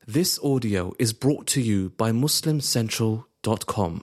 This audio is brought to you by MuslimCentral.com.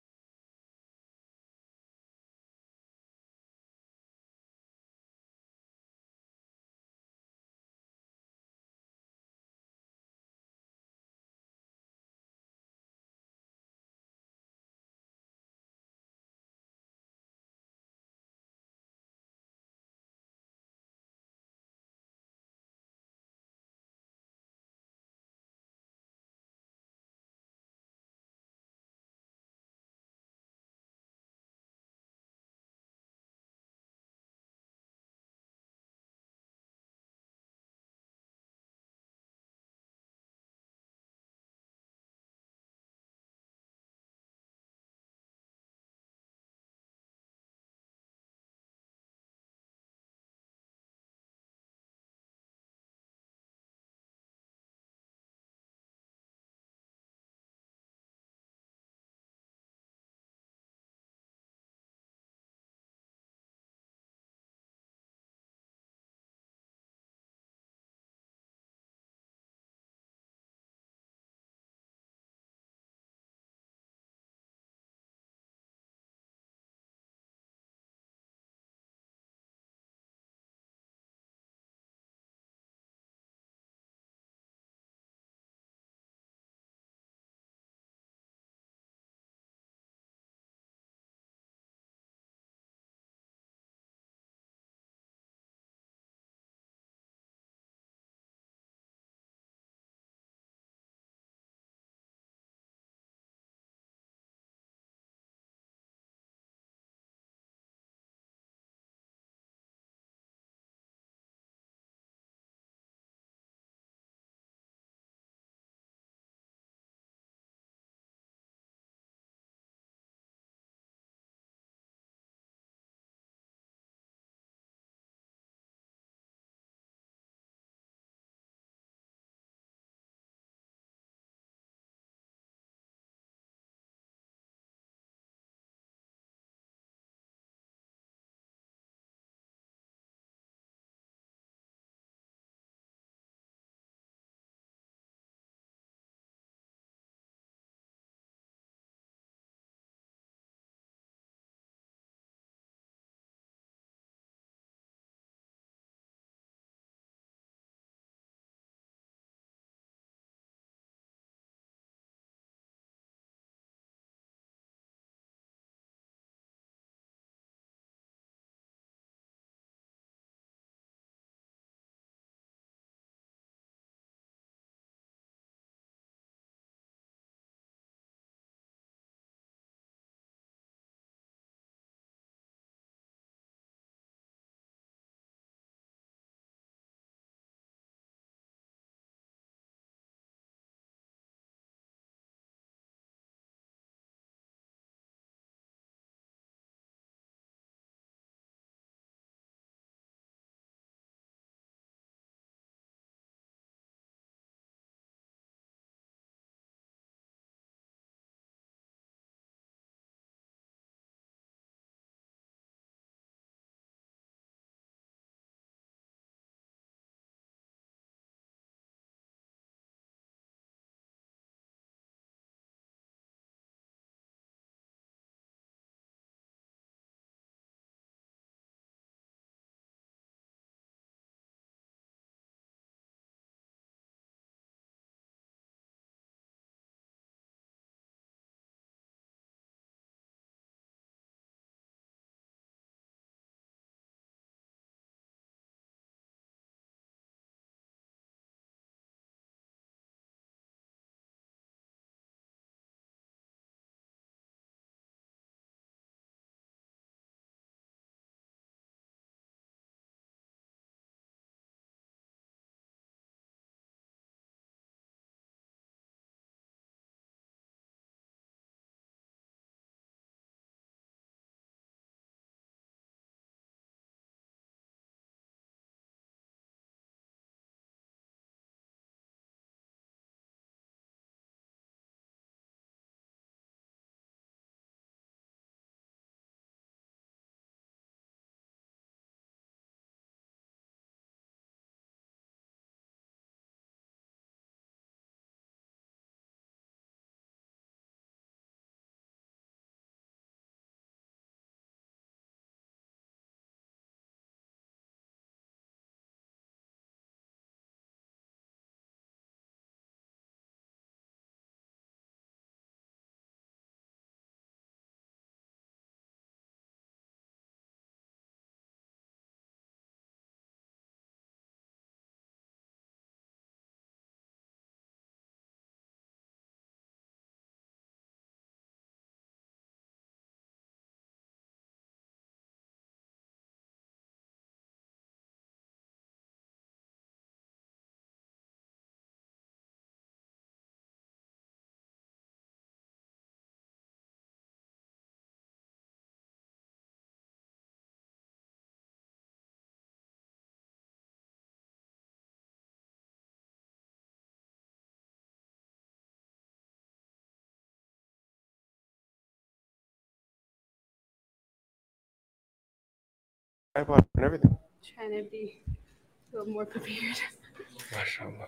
iPod and everything. Trying to be a little more prepared. MashaAllah.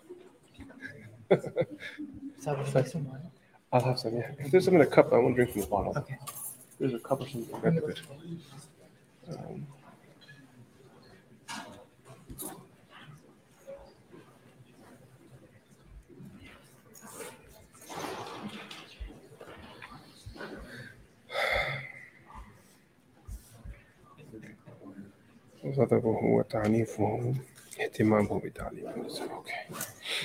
I'll have some, yeah. If there's some in a cup, I won't drink from the bottle. Okay. If there's a cup or something, that'd be good. غضبه وتعنيفه اهتمامه بتعليم النساء. Okay.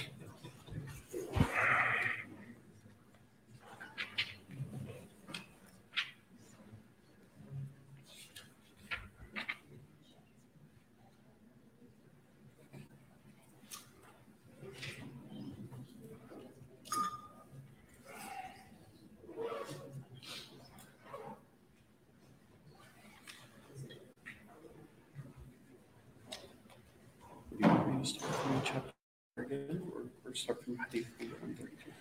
You start from the chapter again, or start from Hadith 132?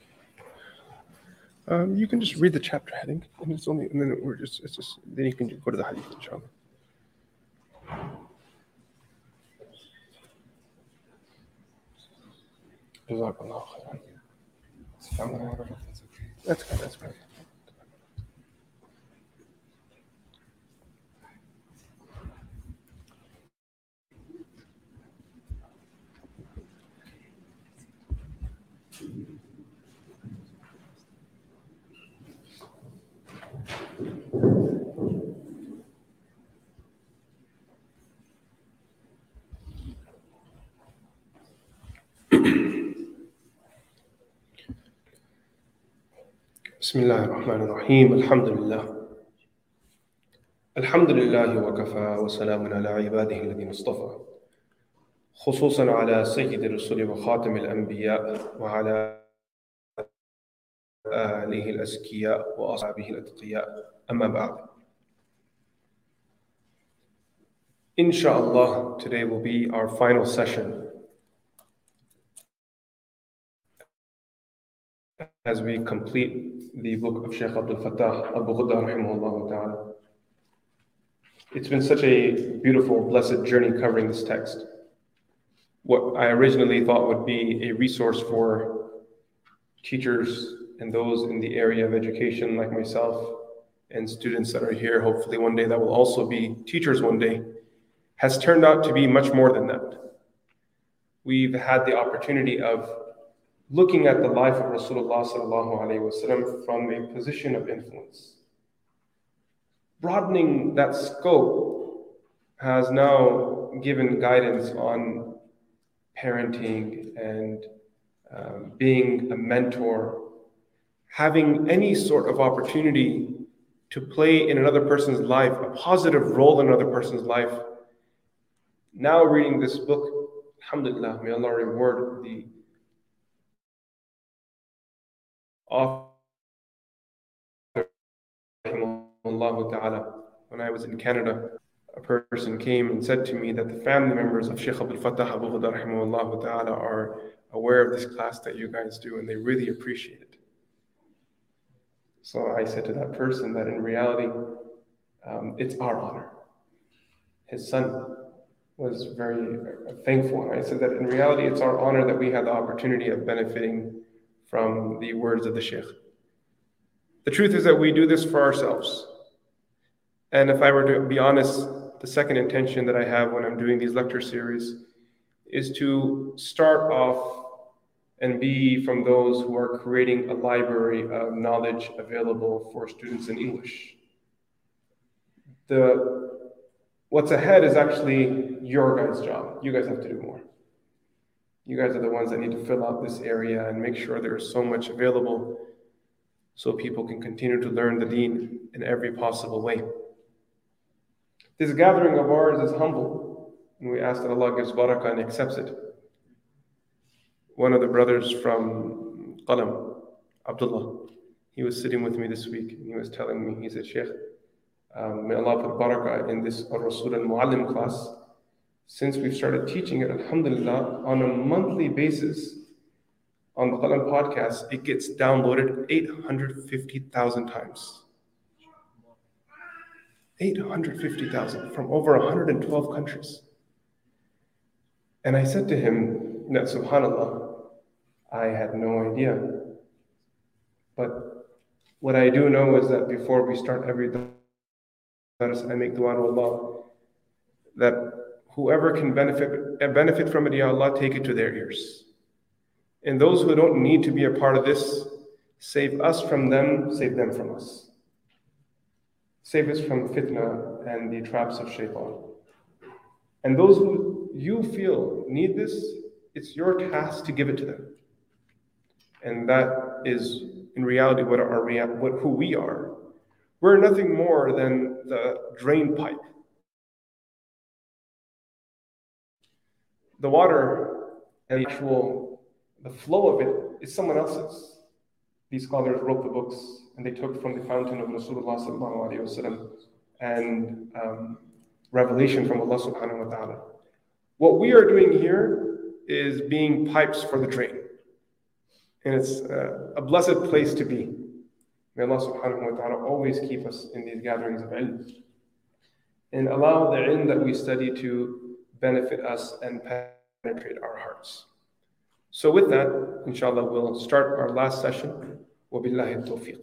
You can just read the chapter heading, and it's only, and then then you can go to the hadith, inshallah. Jazakallah khairan. That's good, that's good. بسم الله الرحمن الرحيم. الحمد لله وكفى وسلام على عباده الذين اصطفى خصوصا على سيد الرسل وخاتم الأنبياء وعلى آله الأزكياء وأصحابه الأتقياء أما بعد. Inshallah, today will be our final session as we complete the book of Shaykh Abdul Fattah Abu Ghudda rahimahullah ta'ala. It's been such a beautiful, blessed journey covering this text. What I originally thought would be a resource for teachers and those in the area of education like myself and students that are here, hopefully one day that will also be teachers one day, has turned out to be much more than that. We've had the opportunity of looking at the life of Rasulullah sallallahu alaihi wasallam from a position of influence. Broadening that scope has now given guidance on parenting and being a mentor, having any sort of opportunity to play in another person's life, a positive role in another person's life. Now reading this book, alhamdulillah, may Allah reward the author. When I was in Canada, a person came and said to me that the family members of Shaykh Abdul Fattah Abu Ghudda rahimahullah ta'ala are aware of this class that you guys do and they really appreciate it. So I said to that person that in reality, it's our honor. His son was very thankful. And I said that in reality, it's our honor that we had the opportunity of benefiting from the words of the Shaykh. The truth is that we do this for ourselves. And if I were to be honest, the second intention that I have when I'm doing these lecture series is to start off and be from those who are creating a library of knowledge available for students in English. What's ahead is actually your guys' job. You guys have to do more. You guys are the ones that need to fill out this area and make sure there is so much available so people can continue to learn the deen in every possible way. This gathering of ours is humble, and we ask that Allah gives barakah and accepts it. One of the brothers from Qalam, Abdullah, he was sitting with me this week, and he was telling me, he said, Shaykh, may Allah put barakah in this Ar-Rasul al-Muallim class. Since we've started teaching it, alhamdulillah, on a monthly basis, on the Qalam podcast, it gets downloaded 850,000 times. 850,000 from over 112 countries. And I said to him that, subhanAllah, I had no idea. But what I do know is that before we start every dars, I make dua to Allah that whoever can benefit from it, Ya Allah, take it to their ears. And those who don't need to be a part of this, save us from them, save them from us. Save us from fitna and the traps of shaitan. And those who you feel need this, it's your task to give it to them. And that is in reality who we are. We're nothing more than the drain pipe. The water and the flow of it is someone else's. These scholars wrote the books and they took from the fountain of Rasulullah sallallahu alaihi wasallam and revelation from Allah subhanahu wa ta'ala. What we are doing here is being pipes for the drain. And it's a blessed place to be. May Allah subhanahu wa ta'ala always keep us in these gatherings of ilm and allow the ilm that we study to benefit us and penetrate our hearts. So with that, inshallah, we'll start our last session. وَبِاللَّهِ التَّوْفِيقِ.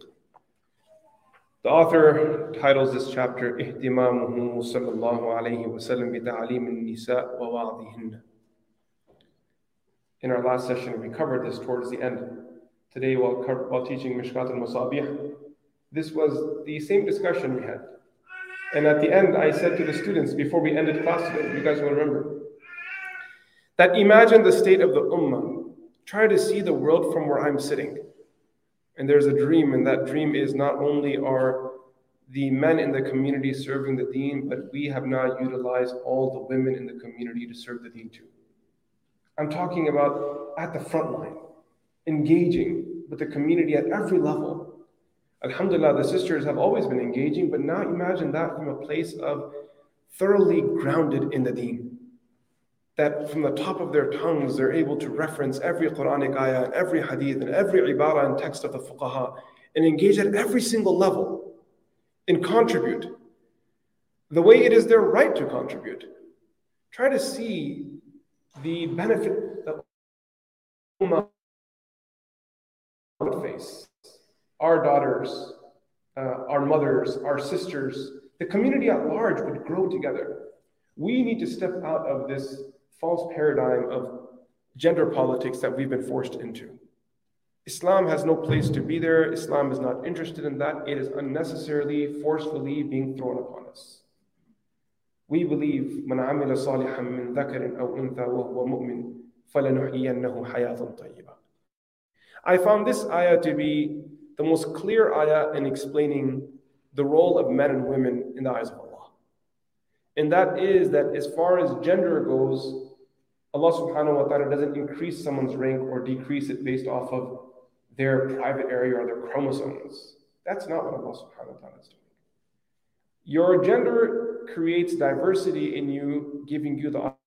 The author titles this chapter, اهتمامه صلى الله عليه وسلم بتعليم النساء ووعظهن. In our last session, we covered this towards the end. Today, while teaching Mishkat al-Masabih, this was the same discussion we had. And at the end, I said to the students, before we ended class today, you guys will remember, that imagine the state of the ummah. Try to see the world from where I'm sitting. And there's a dream, and that dream is not only are the men in the community serving the deen, but we have not utilized all the women in the community to serve the deen too. I'm talking about at the front line, engaging with the community at every level. Alhamdulillah, the sisters have always been engaging, but now imagine that from a place of thoroughly grounded in the deen. That from the top of their tongues, they're able to reference every Quranic ayah, and every hadith, and every ibarah and text of the fuqaha, and engage at every single level and contribute the way it is their right to contribute. Try to see the benefit that Ummah would face. Our daughters, our mothers, our sisters, the community at large would grow together. We need to step out of this false paradigm of gender politics that we've been forced into. Islam has no place to be there. Islam is not interested in that. It is unnecessarily, forcefully being thrown upon us. We believe, مَنْ عَمِلَ صَالِحًا مِنْ ذَكَرٍ أَوْ أُنْثَى وَهُوَ مُؤْمِنٌ فَلَنُحْيِيَنَّهُ حَيَاةً طَيِّبَةً. I found this ayah to be the most clear ayah in explaining the role of men and women in the eyes of Allah. And that is that as far as gender goes, Allah subhanahu wa ta'ala doesn't increase someone's rank or decrease it based off of their private area or their chromosomes. That's not what Allah subhanahu wa ta'ala is doing. Your gender creates diversity in you, giving you the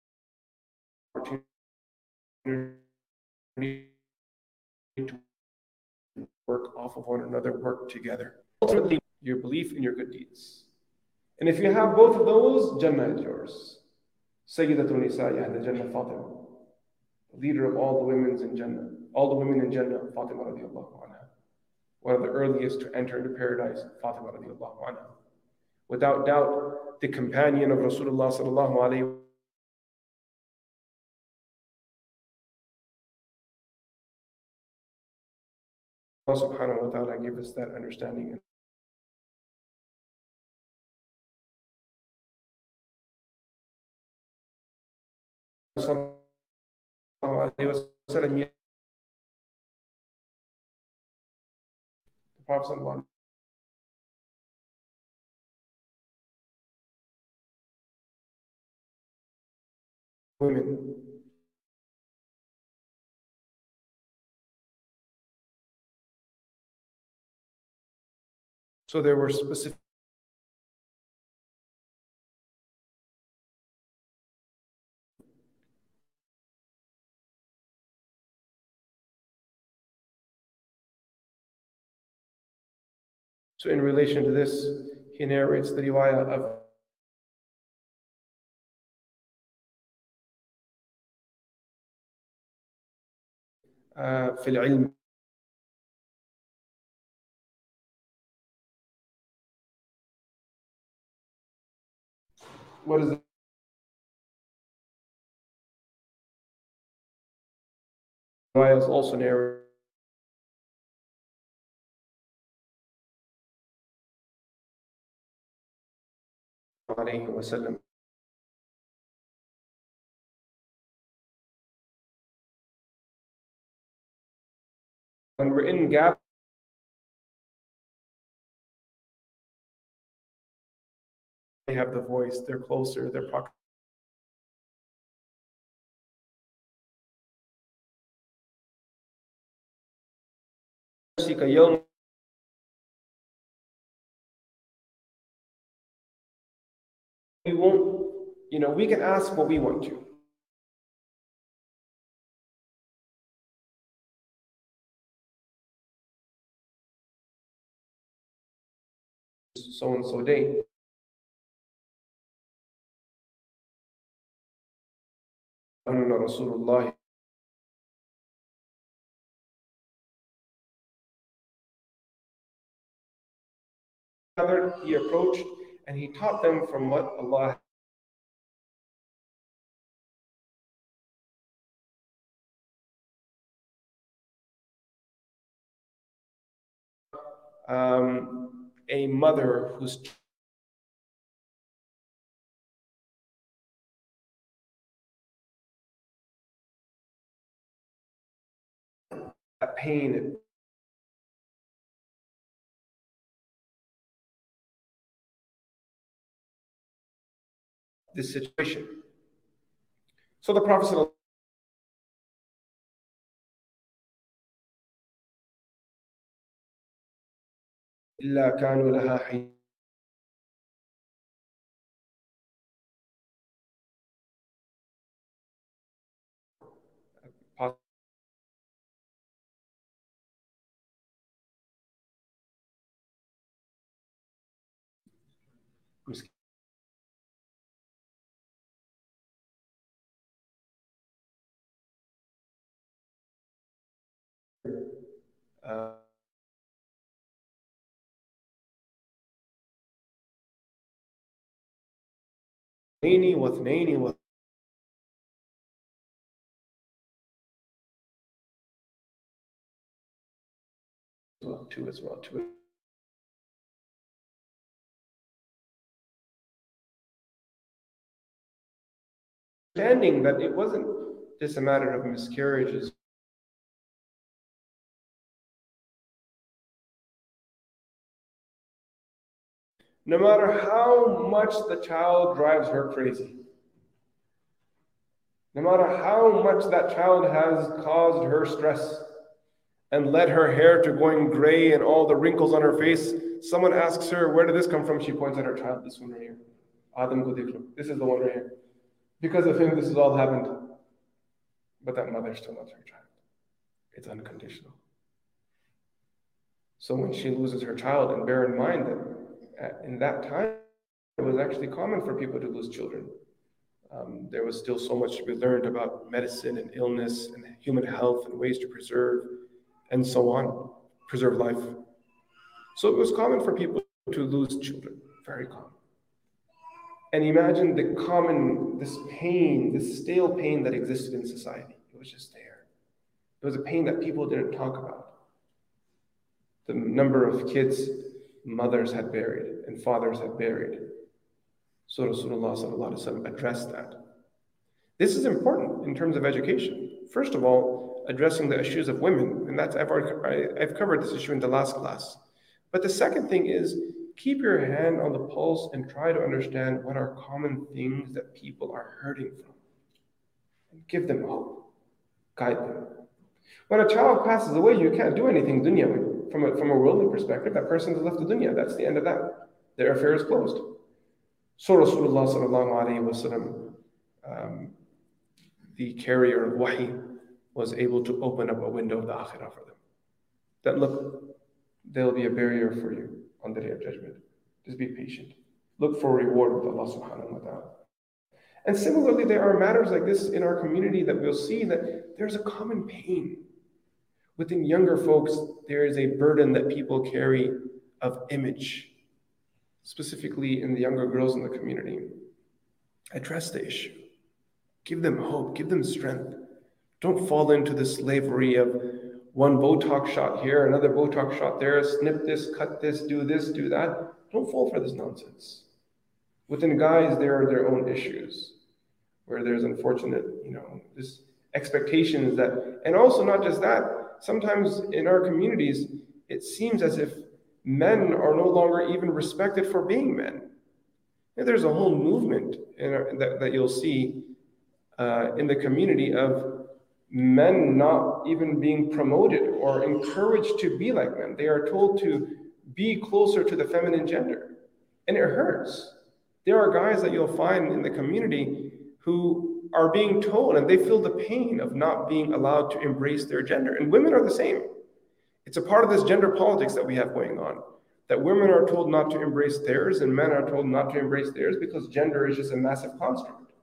opportunity to work off of one another, work together. Ultimately, your belief in your good deeds. And if you have both of those, Jannah is yours. Sayyidatun Nisa'i Ahl Jannah, Fatima, leader of all the women in Jannah, Fatima radiallahu anha. One of the earliest to enter into paradise, Fatima radiallahu anha. Without doubt, the companion of Rasulullah sallallahu alayhi wa sallam. Allah subhanahu wa ta'ala gave us that understanding. The Prophet women. So there were specific So in relation to this, he narrates the riwayah of في العلم. What is the riwayah is also narrated عليه وسلم. When we're in gap, they have the voice, they're closer, they're proximate. We won't, we can ask what we want to. So and so day. Rasulullah. He approached and he taught them from what Allah a mother who's pain. This situation. So the Prophet إلا كانوا لها حين اثنين واثنين two as well. Two. Understanding that it wasn't just a matter of miscarriages. No matter how much the child drives her crazy, no matter how much that child has caused her stress and led her hair to going gray and all the wrinkles on her face, someone asks her, where did this come from? She points at her child, this one right here. Adam ko dekh lo. This is the one right here. Because of him, this has all happened. But that mother still loves her child. It's unconditional. So when she loses her child, and bear in mind that in that time, it was actually common for people to lose children. There was still so much to be learned about medicine and illness and human health and ways to preserve and so on, preserve life. So it was common for people to lose children, very common. And imagine this pain, this stale pain that existed in society. It was just there. It was a pain that people didn't talk about. The number of kids mothers had buried and fathers had buried. So Rasulullah sallallahu alaihi wasallam addressed that. This is important in terms of education. First of all, addressing the issues of women, and I've covered this issue in the last class. But the second thing is, keep your hand on the pulse and try to understand what are common things that people are hurting from. And give them hope. Guide them. When a child passes away, you can't do anything dunyawi. From a worldly perspective, that person has left the dunya. That's the end of that. Their affair is closed. So Rasulullah sallallahu alayhi wa sallam, the carrier of wahi, was able to open up a window of the akhirah for them. That look, there'll be a barrier for you on the Day of Judgment. Just be patient. Look for a reward with Allah subhanahu wa ta'ala. And similarly, there are matters like this in our community that we'll see that there's a common pain. Within younger folks, there is a burden that people carry of image, specifically in the younger girls in the community. Address the issue. Give them hope. Give them strength. Don't fall into the slavery of one Botox shot here, another Botox shot there, snip this, cut this, do that. Don't fall for this nonsense. Within guys, there are their own issues where there's unfortunate, this expectations that, and also not just that, sometimes in our communities, it seems as if men are no longer even respected for being men. And there's a whole movement that you'll see in the community of men not even being promoted or encouraged to be like men. They are told to be closer to the feminine gender. And it hurts. There are guys that you'll find in the community who are being told, and they feel the pain of not being allowed to embrace their gender. And women are the same. It's a part of this gender politics that we have going on, that women are told not to embrace theirs and men are told not to embrace theirs because gender is just a massive construct.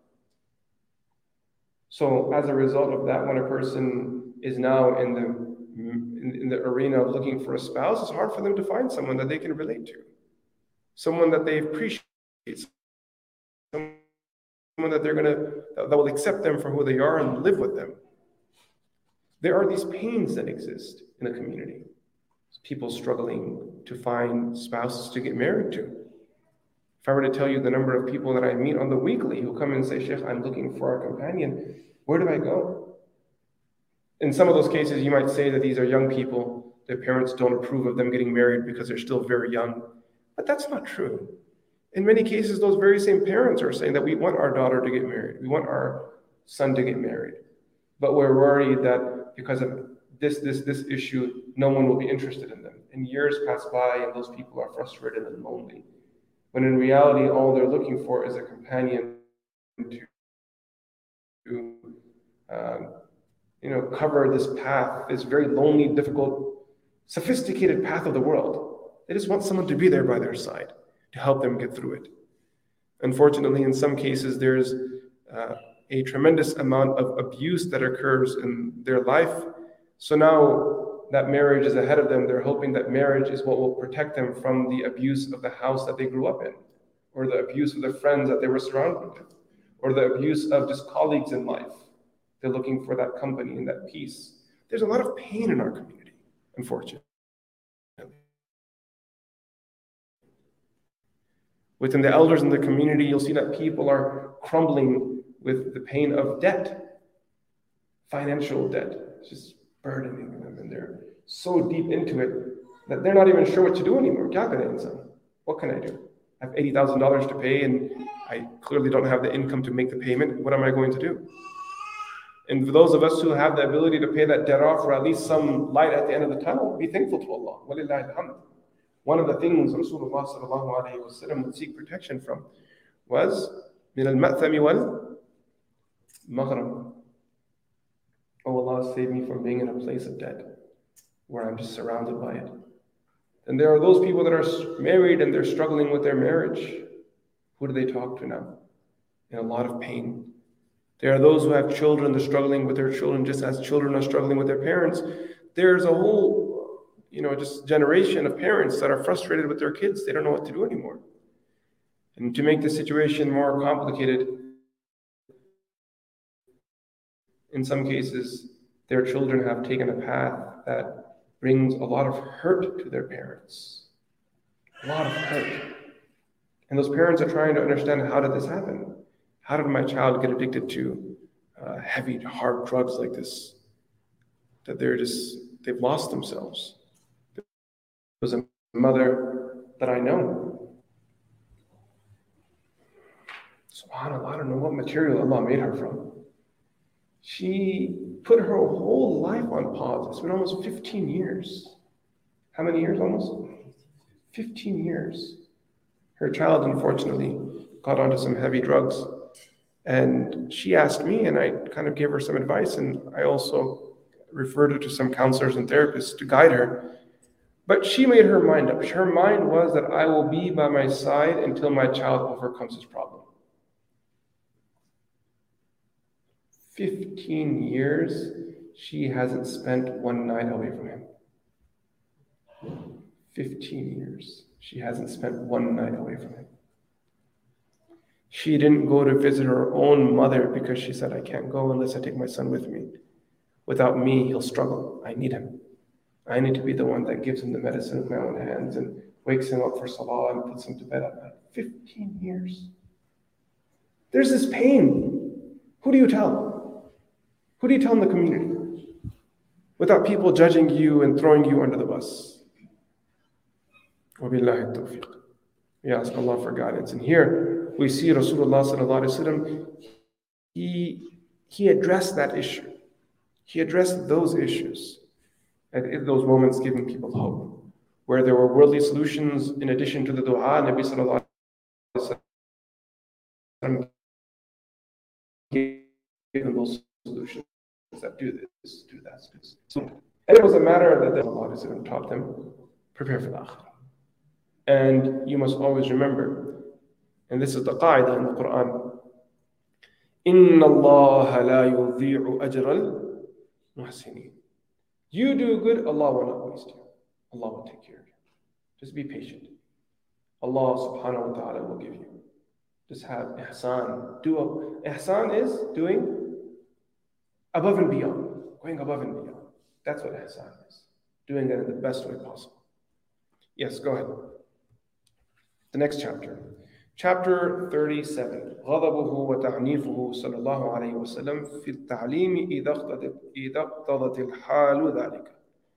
So as a result of that, when a person is now in the arena of looking for a spouse, it's hard for them to find someone that they can relate to, someone that they appreciate, someone that that will accept them for who they are and live with them. There are these pains that exist in the community. People struggling to find spouses to get married to. If I were to tell you the number of people that I meet on the weekly who come and say, Sheikh, I'm looking for a companion, where do I go? In some of those cases, you might say that these are young people. Their parents don't approve of them getting married because they're still very young. But that's not true. In many cases, those very same parents are saying that we want our daughter to get married. We want our son to get married. But we're worried that because of this issue, no one will be interested in them. And years pass by and those people are frustrated and lonely. When in reality, all they're looking for is a companion to cover this path, this very lonely, difficult, sophisticated path of the world. They just want someone to be there by their side to help them get through it. Unfortunately, in some cases, there's a tremendous amount of abuse that occurs in their life. So now that marriage is ahead of them, they're hoping that marriage is what will protect them from the abuse of the house that they grew up in, or the abuse of the friends that they were surrounded with, or the abuse of just colleagues in life. They're looking for that company and that peace. There's a lot of pain in our community, unfortunately. Within the elders in the community, you'll see that people are crumbling with the pain of debt, financial debt. It's just burdening them, and they're so deep into it that they're not even sure what to do anymore. What can I do? I have $80,000 to pay, and I clearly don't have the income to make the payment. What am I going to do? And for those of us who have the ability to pay that debt off, or at least some light at the end of the tunnel, be thankful to Allah. Walillahi alhamd. One of the things Rasulullah sallallahu alayhi wa sallam would seek protection from was min al-ma'thami wal-maghram. Oh Allah, save me from being in a place of debt where I'm just surrounded by it. And there are those people that are married and they're struggling with their marriage. Who do they talk to now? In a lot of pain. There are those who have children, they're struggling with their children just as children are struggling with their parents. There's a whole just generation of parents that are frustrated with their kids. They don't know what to do anymore. And to make the situation more complicated, in some cases, their children have taken a path that brings a lot of hurt to their parents. A lot of hurt. And those parents are trying to understand, how did this happen? How did my child get addicted to heavy, hard drugs like this? That they've lost themselves. There was a mother that I know. SubhanAllah, I don't know what material Allah made her from. She put her whole life on pause. It's been almost 15 years. How many years almost? 15 years. Her child, unfortunately, got onto some heavy drugs. And she asked me, and I kind of gave her some advice, and I also referred her to some counselors and therapists to guide her. But she made her mind up. Her mind was that I will be by my side until my child overcomes his problem. 15 years, she hasn't spent one night away from him. 15 years, she hasn't spent one night away from him. She didn't go to visit her own mother because she said, I can't go unless I take my son with me. Without me, he'll struggle. I need him. I need to be the one that gives him the medicine with my own hands and wakes him up for salah and puts him to bed at night. 15 years. There's this pain. Who do you tell? Who do you tell in the community? Without people judging you and throwing you under the bus. وَبِاللَّهِ التَّوْفِيقِ. We ask Allah for guidance. And here we see Rasulullah sallallahu alaihi wasallam, he addressed that issue. He addressed those issues. And in those moments giving people hope. Where there were worldly solutions in addition to the dua, Nabi sallallahu alaihi wasallam gave them those solutions that do this, do that. So, and it was a matter that Allah taught them, prepare for the akhirah. And you must always remember, and this is the qaida in the Quran, إِنَّ اللَّهَ لَا يُضِيعُ أَجْرَ الْمُحْسِنِينَ. You do good, Allah will not waste you. Allah will take care of you. Just be patient. Allah subhanahu wa ta'ala will give you. Just have ihsan. Ihsan is doing above and beyond. Going above and beyond. That's what ihsan is. Doing it in the best way possible. Yes, go ahead. The next chapter. Chapter 37. غضبه وتعنيفه صلى الله عليه وسلم في التعليم إذا اقتضت الحال ذلك.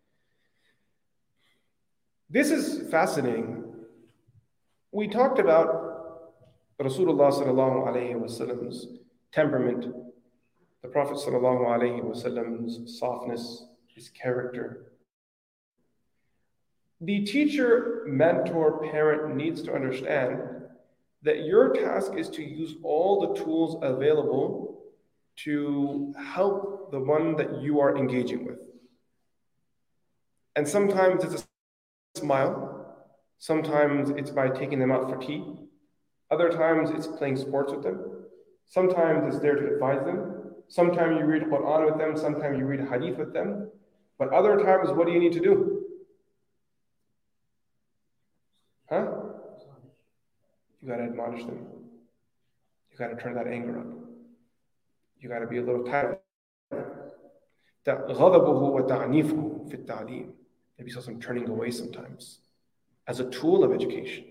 This is fascinating. We talked about Rasulullah sallallahu alayhi wasallam's temperament, the Prophet sallallahu alayhi wasallam's softness, his character. The teacher, mentor, parent needs to understand that your task is to use all the tools available to help the one that you are engaging with. And sometimes it's a smile. Sometimes it's by taking them out for tea. Other times it's playing sports with them. Sometimes it's there to advise them. Sometimes you read Quran with them. Sometimes you read Hadith with them. But other times, what do you need to do? Huh? You got to admonish them. You got to turn that anger up. You got to be a little tired. غَضَبُهُ وَتَعْنِيفُهُ فِي التَّعْلِيمِ. Maybe some turning away sometimes as a tool of education.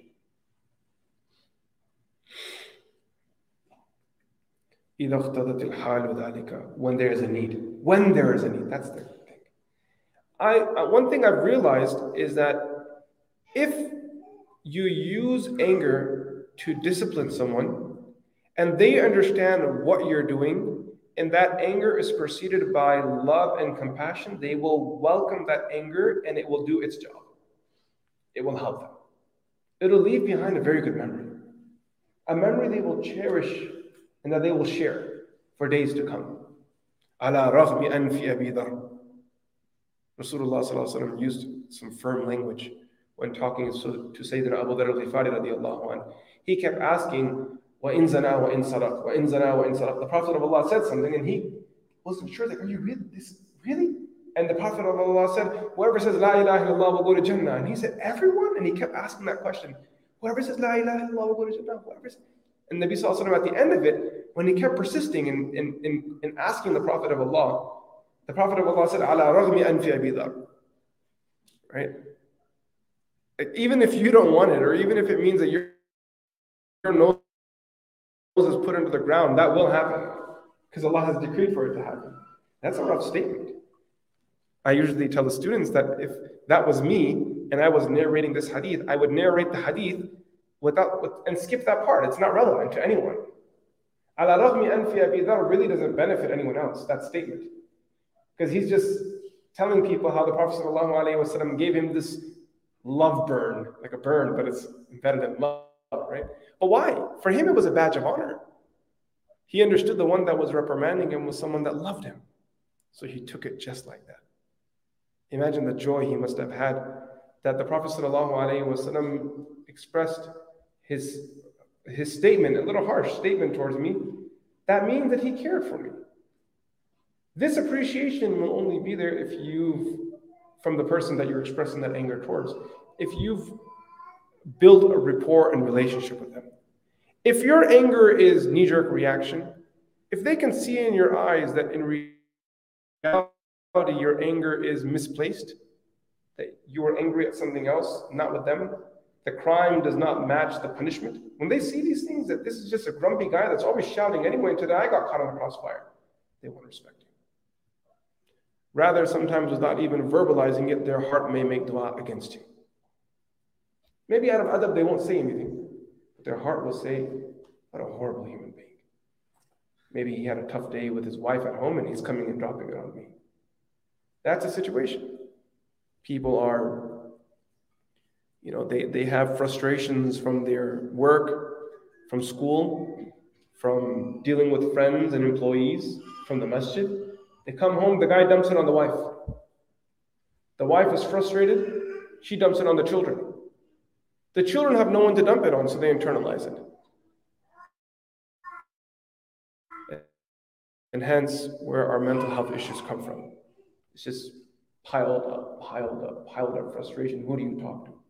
إِذَا اقْتَضَتِ الْحَالُ ذَلِكَ. When there is a need. When there is a need. That's the thing. One thing I've realized is that if you use anger to discipline someone, and they understand what you're doing, and that anger is preceded by love and compassion, they will welcome that anger and it will do its job. It will help them. It'll leave behind a very good memory. A memory they will cherish and that they will share for days to come. عَلَى رَغْمِ أَنْفِ أَبِي ذَرٍ. Rasulullah sallallahu alaihi wasallam used some firm language when talking to Sayyidina Abu Dharr al-Ghifari radiyallahu anhu. He kept asking, وَإِن زَنَا وَإِن سَرَقْ وَإِن زَنَا وَإِن سَرَقْ. The Prophet of Allah said something and he wasn't sure, like, are you really? Really? And the Prophet of Allah said, whoever says La ilaha illallah will go to Jannah. And he said, everyone? And he kept asking that question. Whoever says La ilaha illallah will go to Jannah. And Nabi sallallahu alaihi wasallam at the end of it, when he kept persisting in asking the Prophet of Allah said, Ala raghmi anfi Abi Dharr. Right? Like, even if you don't want it, or even if it means that your nose is put into the ground, that will happen. Because Allah has decreed for it to happen. That's a rough statement. I usually tell the students that if that was me and I was narrating this hadith, I would narrate the hadith and skip that part. It's not relevant to anyone. Ala raghmi anfi Abi Dharr really doesn't benefit anyone else, that statement. Because he's just telling people how the Prophet ﷺ gave him this love burn, like a burn, but it's embedded in love, right? But why? For him, it was a badge of honor. He understood the one that was reprimanding him was someone that loved him. So he took it just like that. Imagine the joy he must have had that the Prophet ﷺ expressed his statement, a little harsh statement towards me, that means that he cared for me. This appreciation will only be there if from the person that you're expressing that anger towards, if you've built a rapport and relationship with them. If your anger is knee-jerk reaction, if they can see in your eyes that in reality your anger is misplaced, that you are angry at something else, not with them, the crime does not match the punishment. When they see these things, that this is just a grumpy guy that's always shouting anyway until I got caught on the crossfire, they won't respect you. Rather, sometimes without even verbalizing it, their heart may make dua against you. Maybe out of adab they won't say anything, but their heart will say, what a horrible human being. Maybe he had a tough day with his wife at home and he's coming and dropping it on me. That's a situation. People are, they have frustrations from their work, from school, from dealing with friends and employees, from the masjid. They come home, the guy dumps it on the wife. The wife is frustrated, she dumps it on the children. The children have no one to dump it on, so they internalize it. And hence, where our mental health issues come from. It's just piled up frustration. Who do you talk to?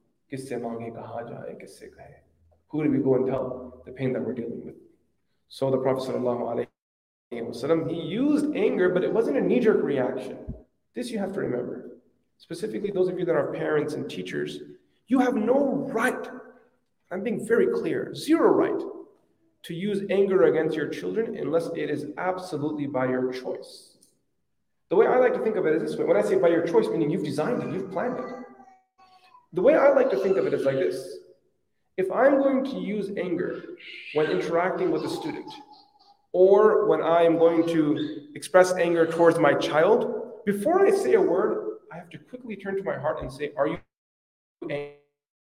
Who do we go and tell the pain that we're dealing with? So the Prophet ﷺ, he used anger, but it wasn't a knee-jerk reaction. This you have to remember. Specifically, those of you that are parents and teachers, you have no right, I'm being very clear, zero right to use anger against your children unless it is absolutely by your choice. The way I like to think of it is this way. When I say by your choice, meaning you've designed it, you've planned it. The way I like to think of it is like this. If I'm going to use anger when interacting with a student, or when I am going to express anger towards my child, before I say a word, I have to quickly turn to my heart and say, are you angry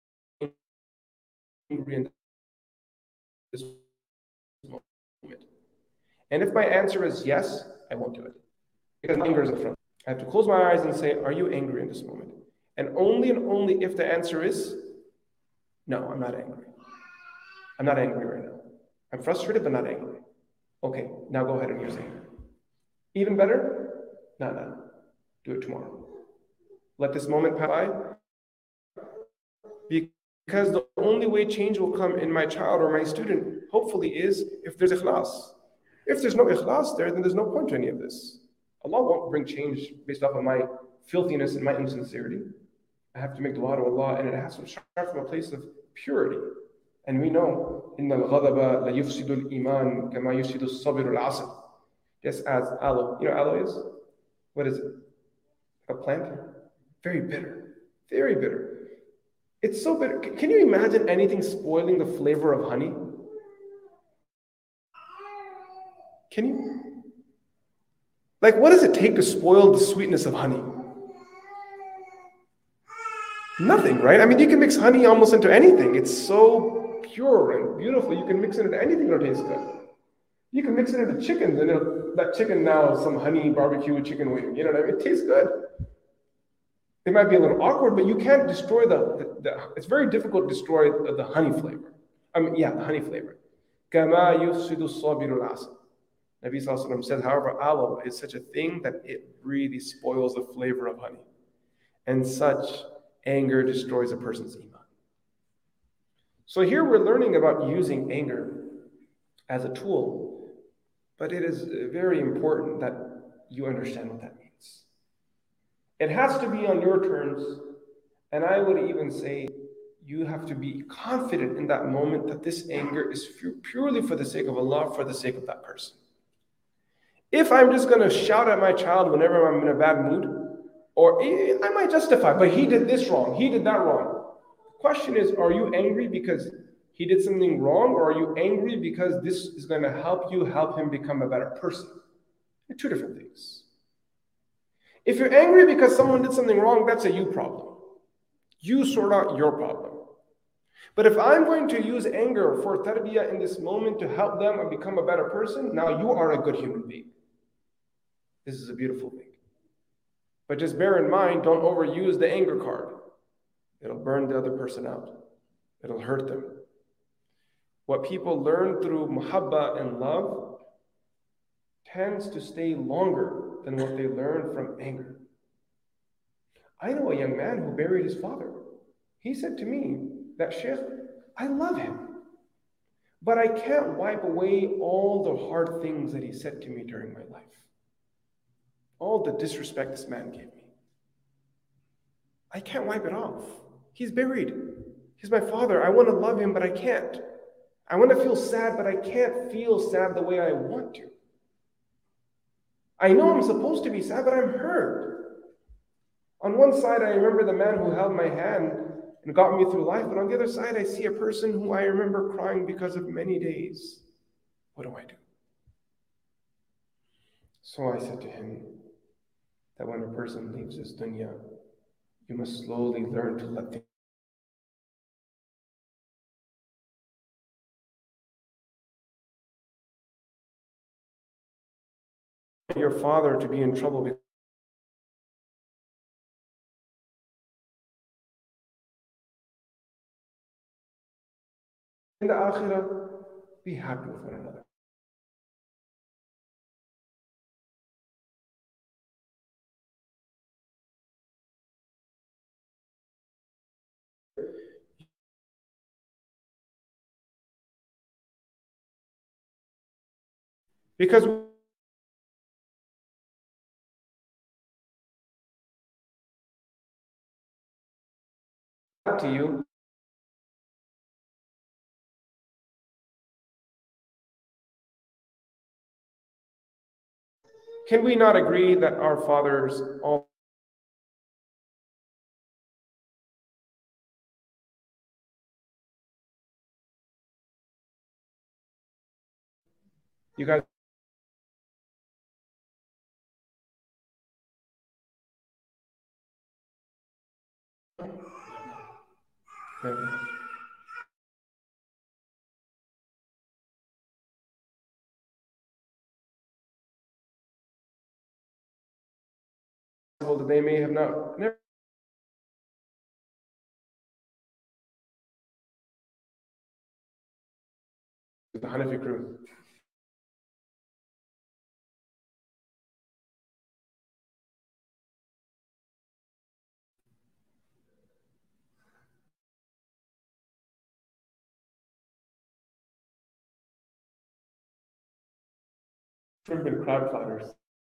in this moment? And if my answer is yes, I won't do it. Because anger is in front. I have to close my eyes and say, are you angry in this moment? And only if the answer is, no, I'm not angry. I'm not angry right now. I'm frustrated, but not angry. Okay, now go ahead and use anger. Even better? No. Do it tomorrow. Let this moment pass by. Because the only way change will come in my child or my student, hopefully, is if there's ikhlas. If there's no ikhlas there, then there's no point to any of this. Allah won't bring change based off of my filthiness and my insincerity. I have to make dua to Allah, and it has to start from a place of purity. And we know, إِنَّ الْغَضَبَ لَيُفْسِدُ الْإِيمَانِ كَمَا يُفْسِدُ الصَّبْرُ الْعَسَلِ. Just as aloe. You know what aloe is? What is it? A plant? Very bitter. Very bitter. It's so bitter. Can you imagine anything spoiling the flavor of honey? Can you? Like, what does it take to spoil the sweetness of honey? Nothing, right? I mean, you can mix honey almost into anything. It's so pure and beautiful. You can mix it into anything that'll taste good. You can mix it into chicken, and that chicken now is some honey barbecue chicken wing. You know what I mean? It tastes good. It might be a little awkward, but you can't destroy it's very difficult to destroy the honey flavor. The honey flavor. كَمَا يُفْسِدُ الصَّابِرُ الْعَسَلِ. Nabi Sallallahu Alaihi Wasallam said, however, aloe is such a thing that it really spoils the flavor of honey. And such anger destroys a person's iman. So here we're learning about using anger as a tool, but it is very important that you understand what that means. It has to be on your terms, and I would even say you have to be confident in that moment that this anger is purely for the sake of Allah, for the sake of that person. If I'm just going to shout at my child whenever I'm in a bad mood, or I might justify, but he did this wrong, he did that wrong. The question is, are you angry because he did something wrong, or are you angry because this is going to help him become a better person? They're two different things. If you're angry because someone did something wrong, that's a you problem. You sort out your problem. But if I'm going to use anger for tarbiyah in this moment to help them and become a better person, now you are a good human being. This is a beautiful thing. But just bear in mind, don't overuse the anger card. It'll burn the other person out. It'll hurt them. What people learn through muhabba and love tends to stay longer than what they learn from anger. I know a young man who buried his father. He said to me that, Sheikh, I love him, but I can't wipe away all the hard things that he said to me during my life. All the disrespect this man gave me. I can't wipe it off. He's buried. He's my father. I want to love him, but I can't. I want to feel sad, but I can't feel sad the way I want to. I know I'm supposed to be sad, but I'm hurt. On one side, I remember the man who held my hand and got me through life, but on the other side, I see a person who I remember crying because of many days. What do I do? So I said to him that when a person leaves this dunya, you must slowly learn to let things your father to be in trouble because in the akhirah, be happy with one another. Because to you, can we not agree that our fathers all you guys that they may have not never the Hanafi crew. Shrimp and crab platters.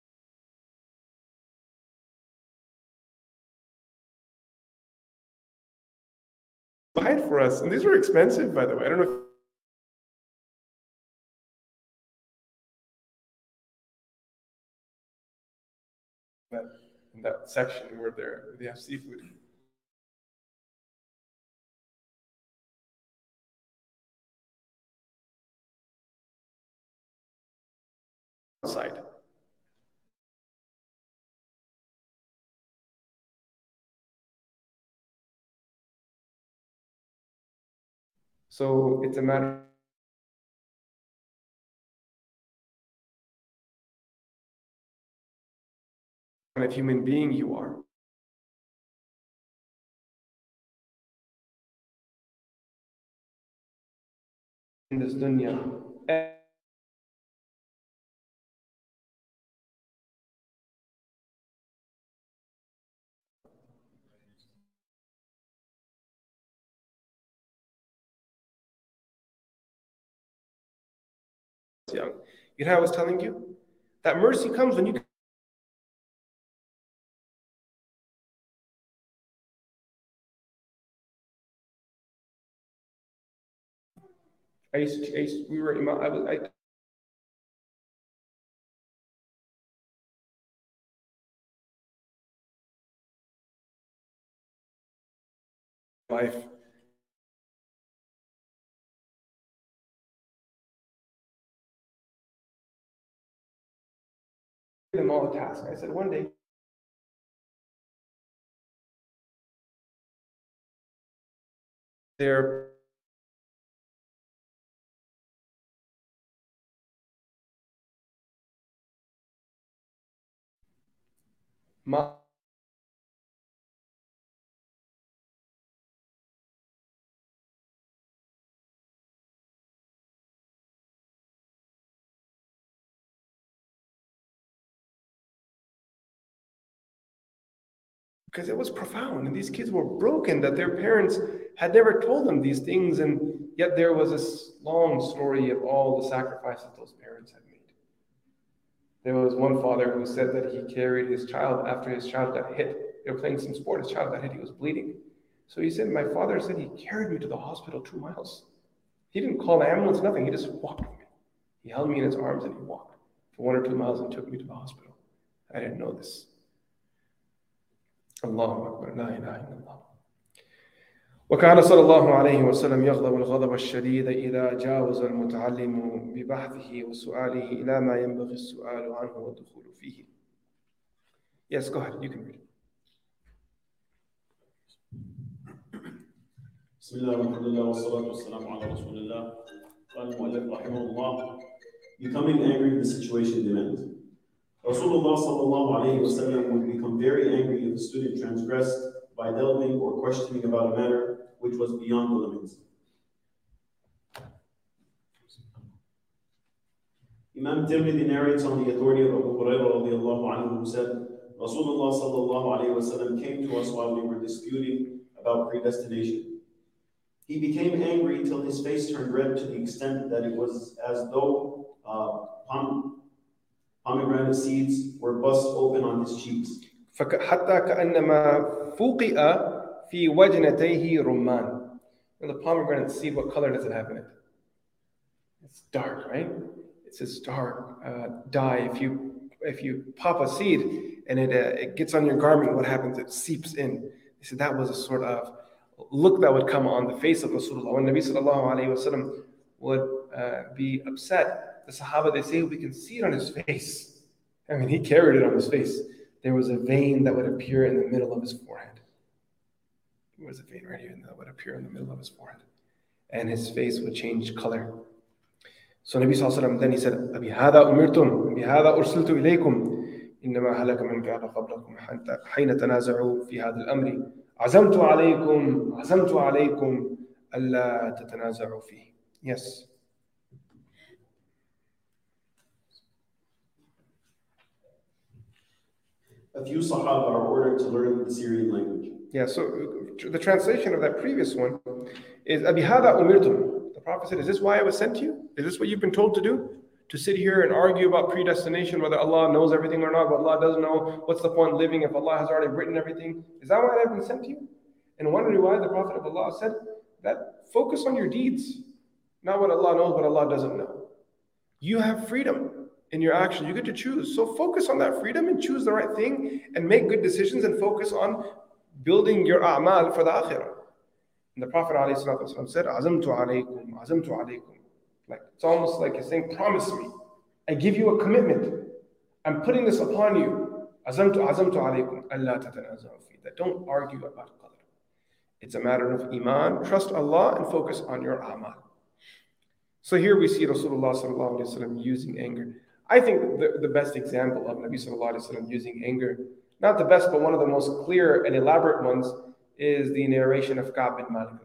Buy it for us. And these were expensive, by the way. I don't know if in that section where they have seafood. Outside. So it's a matter of what human being you are. In this dunya. Young. You know how I was telling you? That mercy comes when you we were life. Them all a task. I said one day they're Because it was profound. And these kids were broken that their parents had never told them these things. And yet there was this long story of all the sacrifices those parents had made. There was one father who said that he carried his child after his child got hit. They were playing some sport. His child got hit. He was bleeding. So he said, my father said he carried me to the hospital 2 miles. He didn't call an ambulance, nothing. He just walked with me. He held me in his arms and he walked for 1 or 2 miles and took me to the hospital. I didn't know this. Allahu Akbar, la ilaha illallah. وكان صلى الله عليه وسلم يغضب الغضب الشديد إذا جاوز المتعلم ببحثه وسؤاله إلى ما ينبغي السؤال عنه والدخول فيه. Yes, go ahead, you can read it. بسم الله والحمد لله والصلاة والسلام على رسول الله. قال المؤلف رحمه الله, becoming angry the situation demands. Rasulullah sallallahu alayhi wa sallam would become very angry if a student transgressed by delving or questioning about a matter which was beyond the limits. Imam Tirmidhi narrates on the authority of Abu Hurairah radiallahu anhu, who said, Rasulullah sallallahu alayhi wa sallam came to us while we were disputing about predestination. He became angry till his face turned red to the extent that it was as though pomegranate seeds were bust open on his cheeks. حتى كأنما فوقئ في وجنتيه رمان. And the pomegranate seed, what color does it have in it? It's dark, right? It's this dark dye. If you pop a seed and it gets on your garment, what happens? It seeps in. They said that was a sort of look that would come on the face of Rasulullah. When Nabi sallallahu alayhi wa sallam would be upset, the Sahaba, they say, we can see it on his face. I mean, he carried it on his face. There was a vein that would appear in the middle of his forehead. There was a vein right here that would appear in the middle of his forehead. And his face would change color. So Nabi sallallahu alayhi wa sallam, then he said, أَبِهَذَا أُمِرْتُمْ أَبِهَذَا أُرْسِلْتُ إِلَيْكُمْ إِنَّمَا هَلَكَ مَنْ كَانَ قَبْلَكُمْ حَيْنَ تَنَازَعُوا فِي هَذَا الْأَمْرِ عَزَمْتُ عَلَيْكُمْ أَلَّا تَتَنَازَعُوا فِيهِ. Yes. A few Sahaba are ordered to learn the Syrian language. Yeah, so the translation of that previous one is أَبِهَذَا أُمِرْتُمْ. The Prophet said, is this why I was sent to you? Is this what you've been told to do? To sit here and argue about predestination, whether Allah knows everything or not, but Allah doesn't know, what's the point living if Allah has already written everything? Is that why I've been sent to you? And one riwayah, the Prophet of Allah said that focus on your deeds, not what Allah knows, what Allah doesn't know. You have freedom in your actions. You get to choose. So focus on that freedom and choose the right thing and make good decisions and focus on building your a'mal for the akhirah. And the Prophet ﷺ said, Azamtu alaykum. Like, it's almost like he's saying, promise me. I give you a commitment. I'm putting this upon you. Azamtu alaykum alla tatanaza'u fi. That don't argue about qadr. It's a matter of iman. Trust Allah and focus on your amal. So here we see Rasulullah sallallahu alaihi wasallam using anger. I think the best example of Nabi sallallahu alaihi wasallam using anger, not the best, but one of the most clear and elaborate ones, is the narration of Ka'b bin Malik,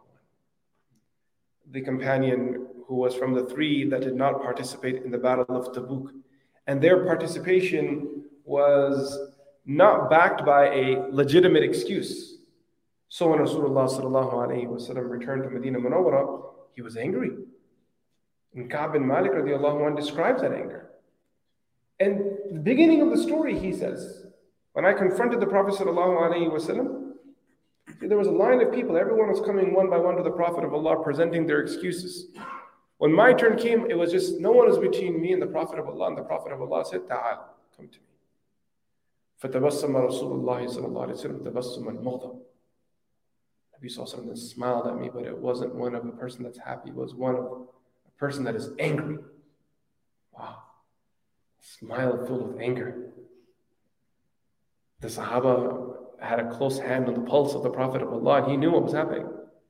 the companion who was from the 3 that did not participate in the Battle of Tabuk. And their participation was not backed by a legitimate excuse. So when Rasulullah sallallahu alaihi wasallam returned to Medina Munawwara, he was angry. And Ka'b bin Malik radiallahu anhu describes that anger. And the beginning of the story, he says, when I confronted the Prophet sallallahu alaihi wasallam, there was a line of people. Everyone was coming one by one to the Prophet of Allah, presenting their excuses. When my turn came, it was just no one was between me and the Prophet of Allah. And the Prophet of Allah said, Ta'al, come to me. فَتَبَسَّمَ رَسُولُ اللَّهِ صَلَى اللَّهُ عَلَيْهِ وسلم تَبَسُّمَ الْمُغْضَبِ. Nabi sallallahu alaihi wasallam smiled at me, but it wasn't one of a person that's happy. It was one of a person that is angry. Wow. Smile filled with anger. The Sahaba had a close hand on the pulse of the Prophet of Allah, and he knew what was happening.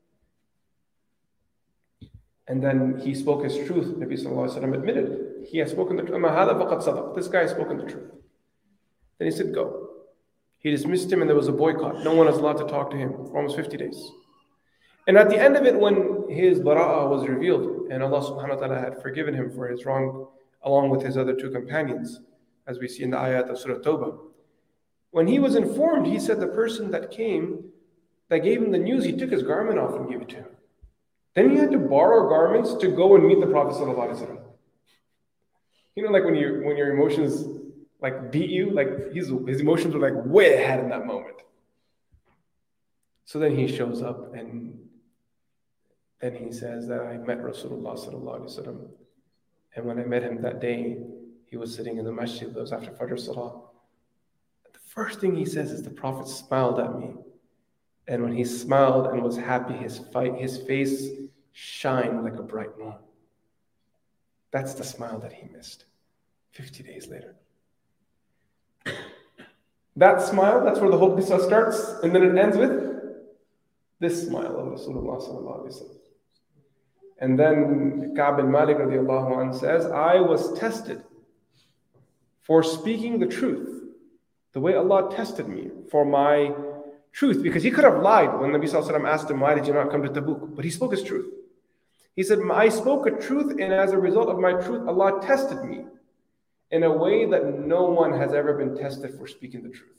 And then he spoke his truth. Nabi sallallahu alaihi wasallam admitted he has spoken the truth. This guy has spoken the truth. Then he said, go. He dismissed him, and there was a boycott. No one was allowed to talk to him for almost 50 days. And at the end of it, when his bara'ah was revealed, and Allah subhanahu wa ta'ala had forgiven him for his wrong, along with his other 2 companions, as we see in the ayat of Surah Tawbah, When he was informed, he said the person that came, that gave him the news, he took his garment off and gave it to him. Then he had to borrow garments to go and meet the Prophet ﷺ. You know, like when your emotions like beat you, like his emotions were like way ahead in that moment. So then he shows up and then he says that I met Rasulullah ﷺ. And when I met him that day, he was sitting in the masjid. That was after Fajr Salah. The first thing he says is the Prophet smiled at me. And when he smiled and was happy, his face shined like a bright moon. That's the smile that he missed 50 days later. That smile, that's where the whole qissa starts, and then it ends with this smile of Rasulullah sallallahu alaihi wasallam. And then Ka'b bin Malik radiallahu anhu says, I was tested for speaking the truth, the way Allah tested me for my truth, because he could have lied when Nabi sallallahu alaihi wasallam asked him, why did you not come to Tabuk? But he spoke his truth. He said, I spoke a truth, and as a result of my truth, Allah tested me in a way that no one has ever been tested for speaking the truth.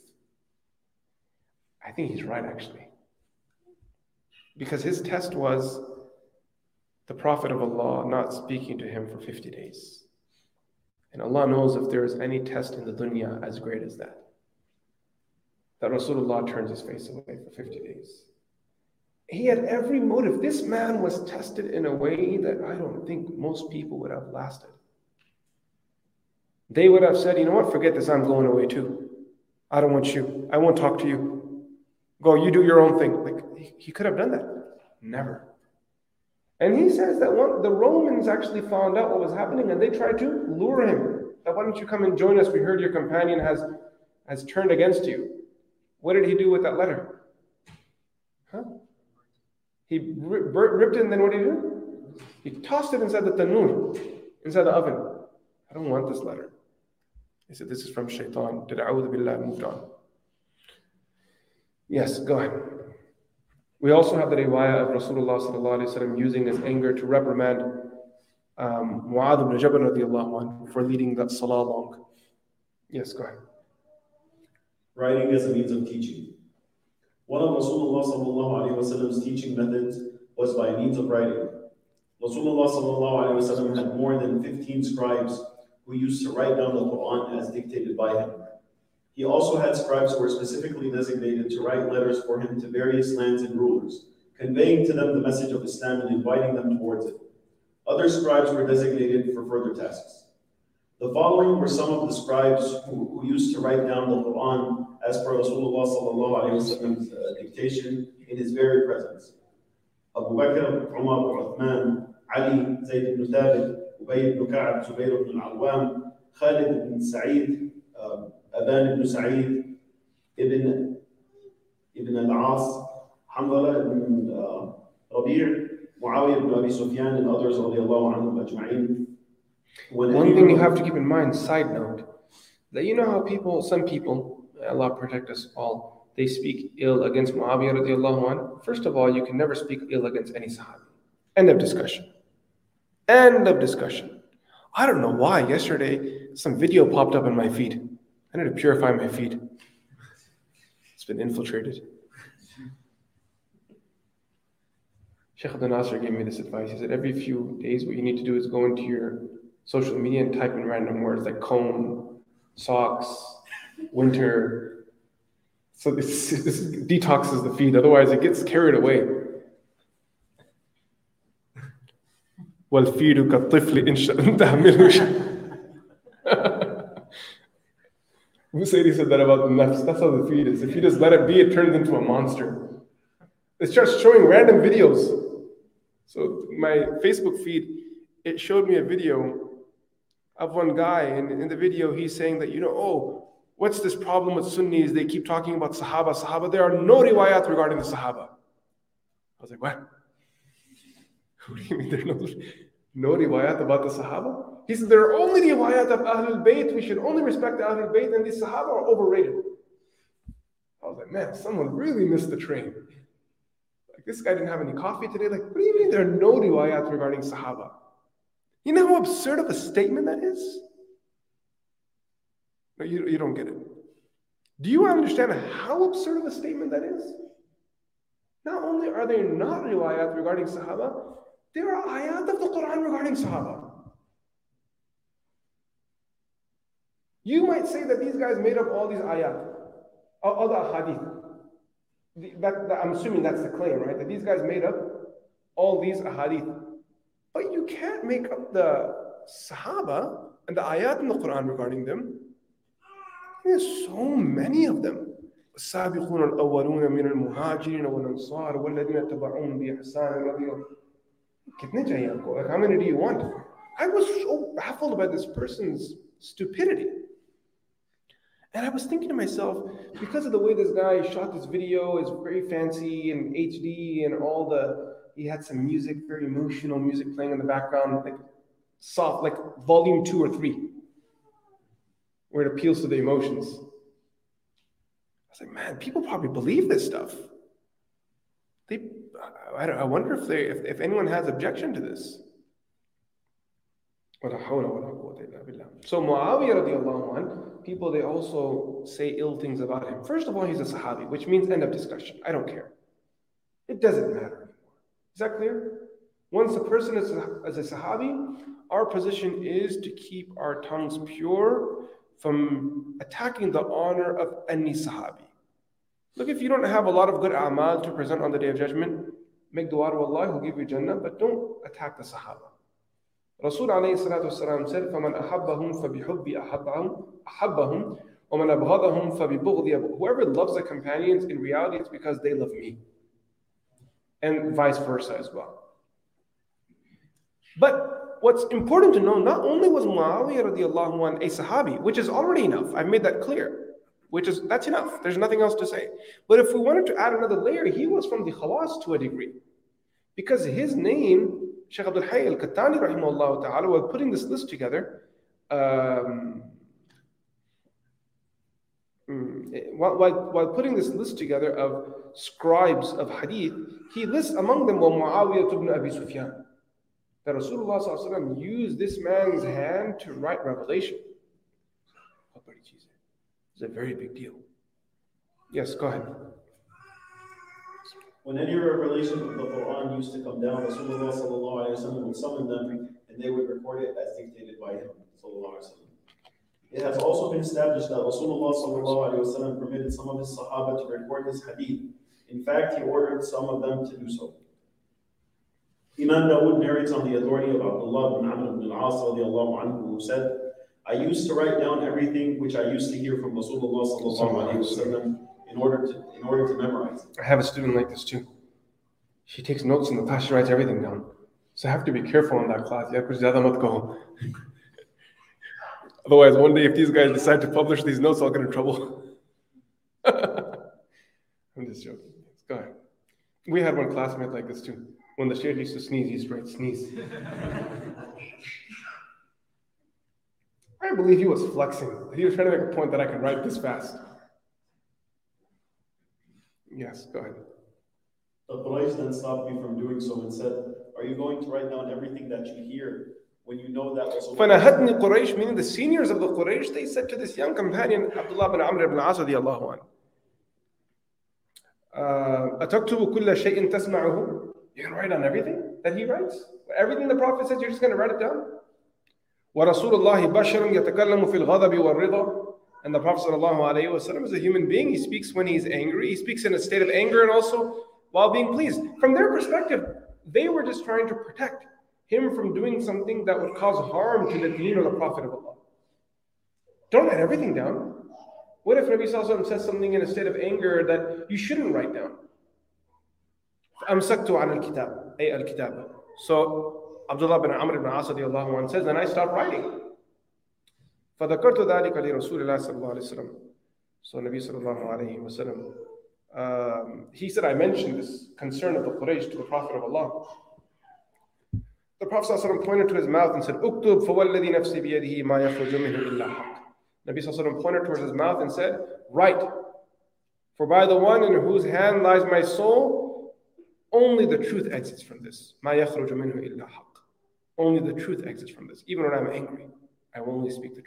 I think he's right, actually. Because his test was the Prophet of Allah not speaking to him for 50 days. And Allah knows if there is any test in the dunya as great as that Rasulullah turns his face away for 50 days. He had every motive. This man was tested in a way that I don't think most people would have lasted. They would have said, you know what, forget this, I'm going away too. I don't want you. I won't talk to you. Go, you do your own thing. Like, he could have done that. Never. And he says that the Romans actually found out what was happening and they tried to lure him. That, why don't you come and join us? We heard your companion has turned against you. What did he do with that letter? He ripped it, and then what did he do? He tossed it inside the tanur, inside the oven. I don't want this letter. He said, this is from Shaitan. Did A'udhu Billah, moved on. Yes, go ahead. We also have the riwayah of Rasulullah sallallahu alaihi wasallam using his anger to reprimand Mu'adh ibn Jabal radiallahu anhu for leading that salah long. Yes, go ahead. Writing as a means of teaching. One of Rasulullah sallallahu alaihi wasallam's teaching methods was by means of writing. Rasulullah sallallahu alaihi wasallam had more than 15 scribes who used to write down the Quran as dictated by him. He also had scribes who were specifically designated to write letters for him to various lands and rulers, conveying to them the message of Islam and inviting them towards it. Other scribes were designated for further tasks. The following were some of the scribes who used to write down the Quran as per Rasulullah sallallahu alaihi wasallam's dictation in his very presence. Abu Bakr, Umar, Uthman, Ali, Zayd ibn Thabit, Ubay ibn Ka'ab, Zubayr ibn al-Awwam, Khalid ibn Sa'id, Aban ibn Sa'id, Ibn al-As, Hamdallah ibn Rabi', Muawiyah ibn Abi Sufyan, and others radiallahu anhum ajma'in. One thing you have to keep in mind, side note, that you know how some people, Allah protect us all, they speak ill against Muawiyah radiallahu anhu. First of all, you can never speak ill against any Sahabi. End of discussion. End of discussion. I don't know why. Yesterday, some video popped up in my feed. I need to purify my feed. It's been infiltrated. Sheikh Abdul Nasser gave me this advice. He said, every few days, what you need to do is go into your social media and type in random words like comb, socks, winter. So this detoxes the feed. Otherwise, it gets carried away. وَالْفِيدُ كَالطِّفْلِ إِنْ شَاءَ تَحْمِلُهُ. Musayri said that about the nafs. That's how the feed is. If you just let it be, it turns into a monster. It starts showing random videos. So my Facebook feed, it showed me a video of one guy, and in the video he's saying that, what's this problem with Sunnis? They keep talking about Sahaba. There are no riwayat regarding the Sahaba. I was like, what? What do you mean there are no riwayat about the Sahaba? He said there are only riwayat of Ahlul Bayt. We should only respect the Ahlul Bayt, and the Sahaba are overrated. I was like, man, someone really missed the train. Like, this guy didn't have any coffee today. Like, what do you mean there are no riwayat regarding Sahaba? You know how absurd of a statement that is? No, you don't get it. Do you understand how absurd of a statement that is? Not only are there not riwayat regarding Sahaba, there are ayat of the Quran regarding Sahaba. You might say that these guys made up all these ayat, all the ahadith. I'm assuming that's the claim, right? That these guys made up all these ahadith. But you can't make up the Sahaba and the ayat in the Quran regarding them. There's so many of them. السابقون الأولون من المهاجرين والأنصار والذين تبعوهم بإحسان رضي الله. कितने चाहिए आपको? Like, how many do you want? I was so baffled by this person's stupidity. And I was thinking to myself, because of the way this guy shot this video, is very fancy and HD and he had some music, very emotional music playing in the background, like soft, like volume 2 or 3, where it appeals to the emotions. I was like, man, people probably believe this stuff. I wonder if anyone has objection to this. So Muawiyah radiallahu anh, people, they also say ill things about him. First of all, he's a Sahabi, which means end of discussion. I don't care. It doesn't matter anymore. Is that clear? Once a person is a Sahabi, our position is to keep our tongues pure from attacking the honor of any Sahabi. Look, if you don't have a lot of good a'mal to present on the Day of Judgment, make dua to Allah, He'll give you Jannah, but don't attack the Sahaba. Rasul alayhi salatu wasalam said, فَمَنْ أَحَبَّهُمْ فَبِحُبِّ أَحَبَّهُم وَمَنْ أَبْغَضَهُم فَبِبُغْضِ. Whoever loves the companions, in reality, it's because they love me. And vice versa as well. But what's important to know, not only was Muawiyah radiallahu anh a Sahabi, which is already enough, I've made that clear, that's enough, there's nothing else to say. But if we wanted to add another layer, he was from the Khawas to a degree. Because his name, Shaykh Abdul Hayy al-Kattani rahimahullah ta'ala, while putting this list together, while putting this list together of scribes of hadith, he lists among them Muawiyah ibn Abi Sufyan. That Rasulullah sallallahu alaihi wasallam used this man's hand to write revelation. It's a very big deal. Yes, go ahead. When any revelation of the Quran used to come down, Rasulullah sallallahu alaihi wasallam would summon them and they would record it as dictated by him sallallahu alaihi wasallam. It has also been established that Rasulullah sallallahu alaihi wasallam permitted some of his Sahaba to record his hadith. In fact, he ordered some of them to do so. Imam Dawood narrates on the authority of Abdullah ibn Amr ibn al-As radiallahu anhu, who said, I used to write down everything which I used to hear from Rasulullah sallallahu alaihi wasallam in order to memorize it. I have a student like this too. She takes notes in the class, she writes everything down. So I have to be careful in that class. Otherwise, one day if these guys decide to publish these notes, I'll get in trouble. I'm just joking. Go ahead. We had one classmate like this too. When the shaykh used to sneeze, he used to write sneeze. I believe he was flexing. He was trying to make a point that I can write this fast. Yes, go ahead. The Quraysh then stopped me from doing so and said, are you going to write down everything that you hear when you know that also? فَنَهَدْنِي Quraysh, meaning the seniors of the Quraysh, they said to this young companion, Abdullah bin Amr ibn al-As radiyallahu anhu, أَتَكْتُبُ كُلَّ شَيْءٍ تَسْمَعُهُ? You're going to write down everything that he writes? Everything the Prophet says, you're just going to write it down? وَرَسُولُ اللَّهِ بَشَرٌ يَتَكَلَّمُ فِي الْغَضَبِ وَالرِّضَى. And the Prophet ﷺ is a human being. He speaks when he's angry. He speaks in a state of anger and also while being pleased. From their perspective, they were just trying to protect him from doing something that would cause harm to the deen or the Prophet of Allah. Don't write everything down. What if Nabi ﷺ says something in a state of anger that you shouldn't write down? أَمْسَكْتُ عَنَ الْكِتَابِ أي الْكِتَابَ. So Abdullah bin Amr ibn As says, then I stopped writing. فَذَكَرْتُ ذَلِكَ لِرَسُولِ اللَّهِ صَلَّى اللَّهُ عَلَيْهِ وسلم. So Nabi sallallahu alayhi wasallam, he said, I mentioned this concern of the Quraysh to the Prophet of Allah. The Prophet sallallahu alayhi wasallam pointed to his mouth and said, "Uktub فَوَالَّذِي نَفْسِي بِيَدِهِ مَا يَخْرُجُ مِنْهُ إِلَّا حَقٌّ." Nabi sallallahu alayhi wasallam pointed towards his mouth and said, write. For by the one in whose hand lies my soul, only the truth exits from this. مَا يَخْرُجُ مِنْهُ إِلَّا حَقٌّ. Only the truth exits from this. Even when I'm angry, I will only speak the truth.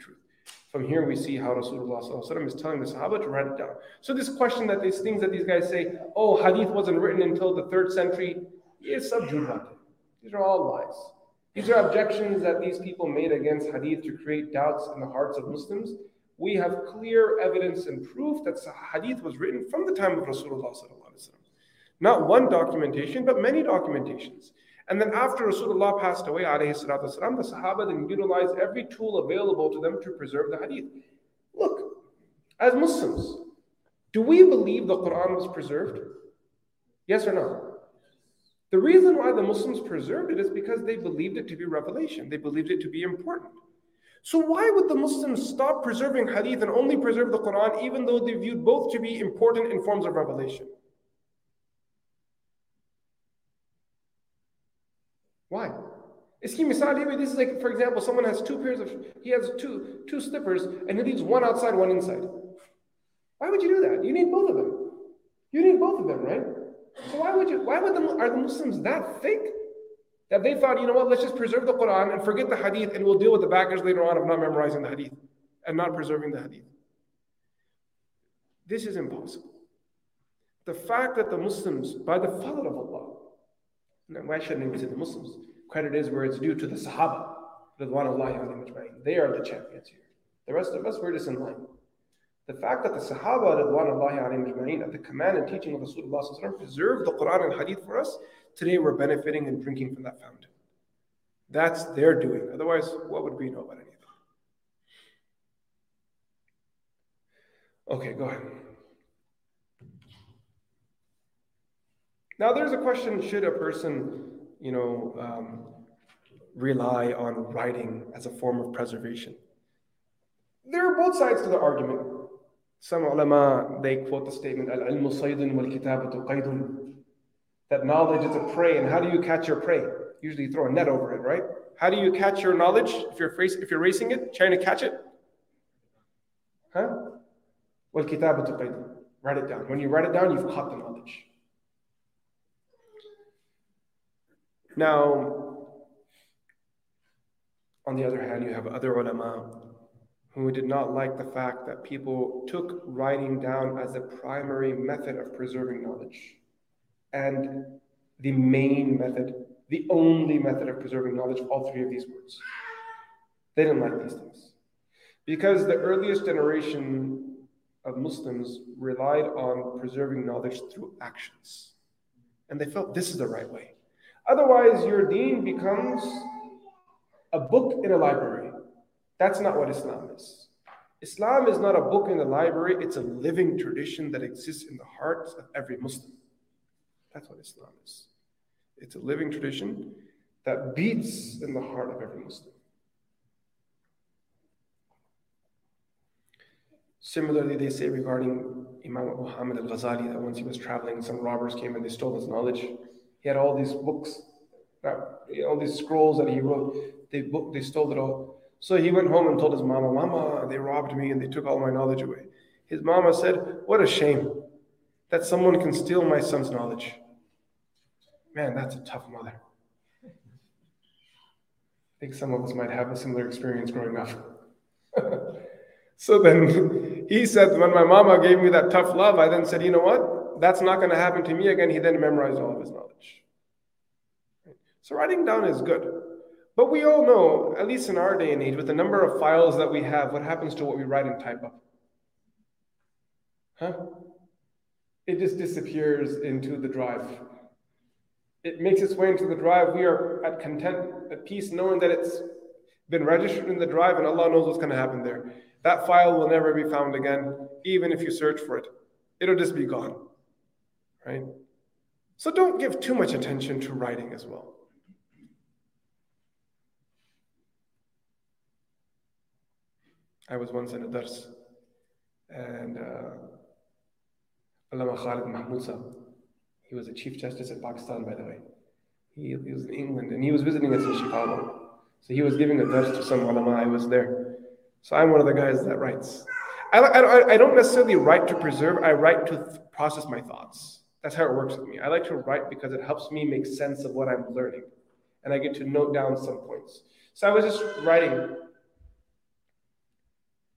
From here we see how Rasulullah ﷺ is telling the Sahaba to write it down. So this question that these things that these guys say, oh, hadith wasn't written until the 3rd century, is subjugat. These are all lies. These are objections that these people made against hadith to create doubts in the hearts of Muslims. We have clear evidence and proof that hadith was written from the time of Rasulullah ﷺ. Not one documentation, but many documentations. And then after Rasulullah passed away, ﷺ, the Sahaba then utilized every tool available to them to preserve the hadith. Look, as Muslims, do we believe the Quran was preserved? Yes or no? The reason why the Muslims preserved it is because they believed it to be revelation. They believed it to be important. So why would the Muslims stop preserving hadith and only preserve the Quran even though they viewed both to be important in forms of revelation? Why? This is like, for example, someone has he has two slippers and he leaves one outside, one inside. Why would you do that? You need both of them. You need both of them, right? So are the Muslims that thick that they thought, you know what, let's just preserve the Quran and forget the hadith and we'll deal with the baggage later on of not memorizing the hadith and not preserving the hadith? This is impossible. The fact that the Muslims, by the fadl of Allah, now, why shouldn't it be to the Muslims? Credit is where it's due to the Sahaba. They are the champions here. The rest of us, we're just in line. The fact that the Sahaba, at the command and teaching of Rasulullah, preserved the Quran and Hadith for us, today we're benefiting and drinking from that fountain. That's their doing. Otherwise, what would we know about anything? Okay, go ahead. Now, there's a question, should a person, rely on writing as a form of preservation? There are both sides to the argument. Some ulama, they quote the statement, al-ilmu saydun wal-kitabatu qaydun, that knowledge is a prey, and how do you catch your prey? Usually you throw a net over it, right? How do you catch your knowledge if you're racing it, trying to catch it? Wal-kitabatu qaydun. Write it down. When you write it down, you've caught the knowledge. Now, on the other hand, you have other ulama who did not like the fact that people took writing down as a primary method of preserving knowledge. And the main method, the only method of preserving knowledge, all three of these words. They didn't like these things. Because the earliest generation of Muslims relied on preserving knowledge through actions. And they felt this is the right way. Otherwise, your deen becomes a book in a library. That's not what Islam is. Islam is not a book in a library. It's a living tradition that exists in the hearts of every Muslim. That's what Islam is. It's a living tradition that beats in the heart of every Muslim. Similarly, they say regarding Imam Abu Hamid al-Ghazali that once he was traveling, some robbers came and they stole his knowledge. He had all these books, all these scrolls that he wrote. They stole it all. So he went home and told his mama, "Mama, they robbed me and they took all my knowledge away." His mama said, "What a shame that someone can steal my son's knowledge." Man, that's a tough mother. I think some of us might have a similar experience growing up. So then he said, when my mama gave me that tough love, I then said, you know what? That's not going to happen to me again. He then memorized all of his knowledge. So writing down is good. But we all know, at least in our day and age, with the number of files that we have, what happens to what we write and type up? It just disappears into the drive. It makes its way into the drive. We are at content, at peace, knowing that it's been registered in the drive and Allah knows what's going to happen there. That file will never be found again, even if you search for it. It'll just be gone, right? So don't give too much attention to writing as well. I was once in a dars, and Allama Khalid Mahmood Sahib, he was a Chief Justice in Pakistan, by the way. He was in England, and he was visiting us in Chicago. So he was giving a dars to some ulama. I was there. So I'm one of the guys that writes. I don't necessarily write to preserve. I write to process my thoughts. That's how it works with me. I like to write because it helps me make sense of what I'm learning. And I get to note down some points. So I was just writing.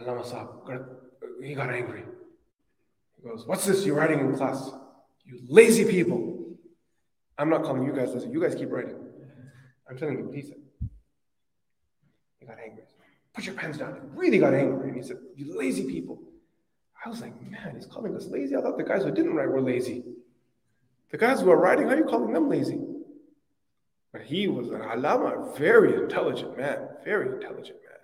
Allama Sahab, he got angry. He goes, what's this you're writing in class? You lazy people. I'm not calling you guys lazy. You guys keep writing. I'm telling you what he said. He got angry. Put your pens down. He really got angry. And he said, you lazy people. I was like, man, he's calling us lazy? I thought the guys who didn't write were lazy. The guys who are writing, how are you calling them lazy? But he was an Allama, very intelligent man. Very intelligent man.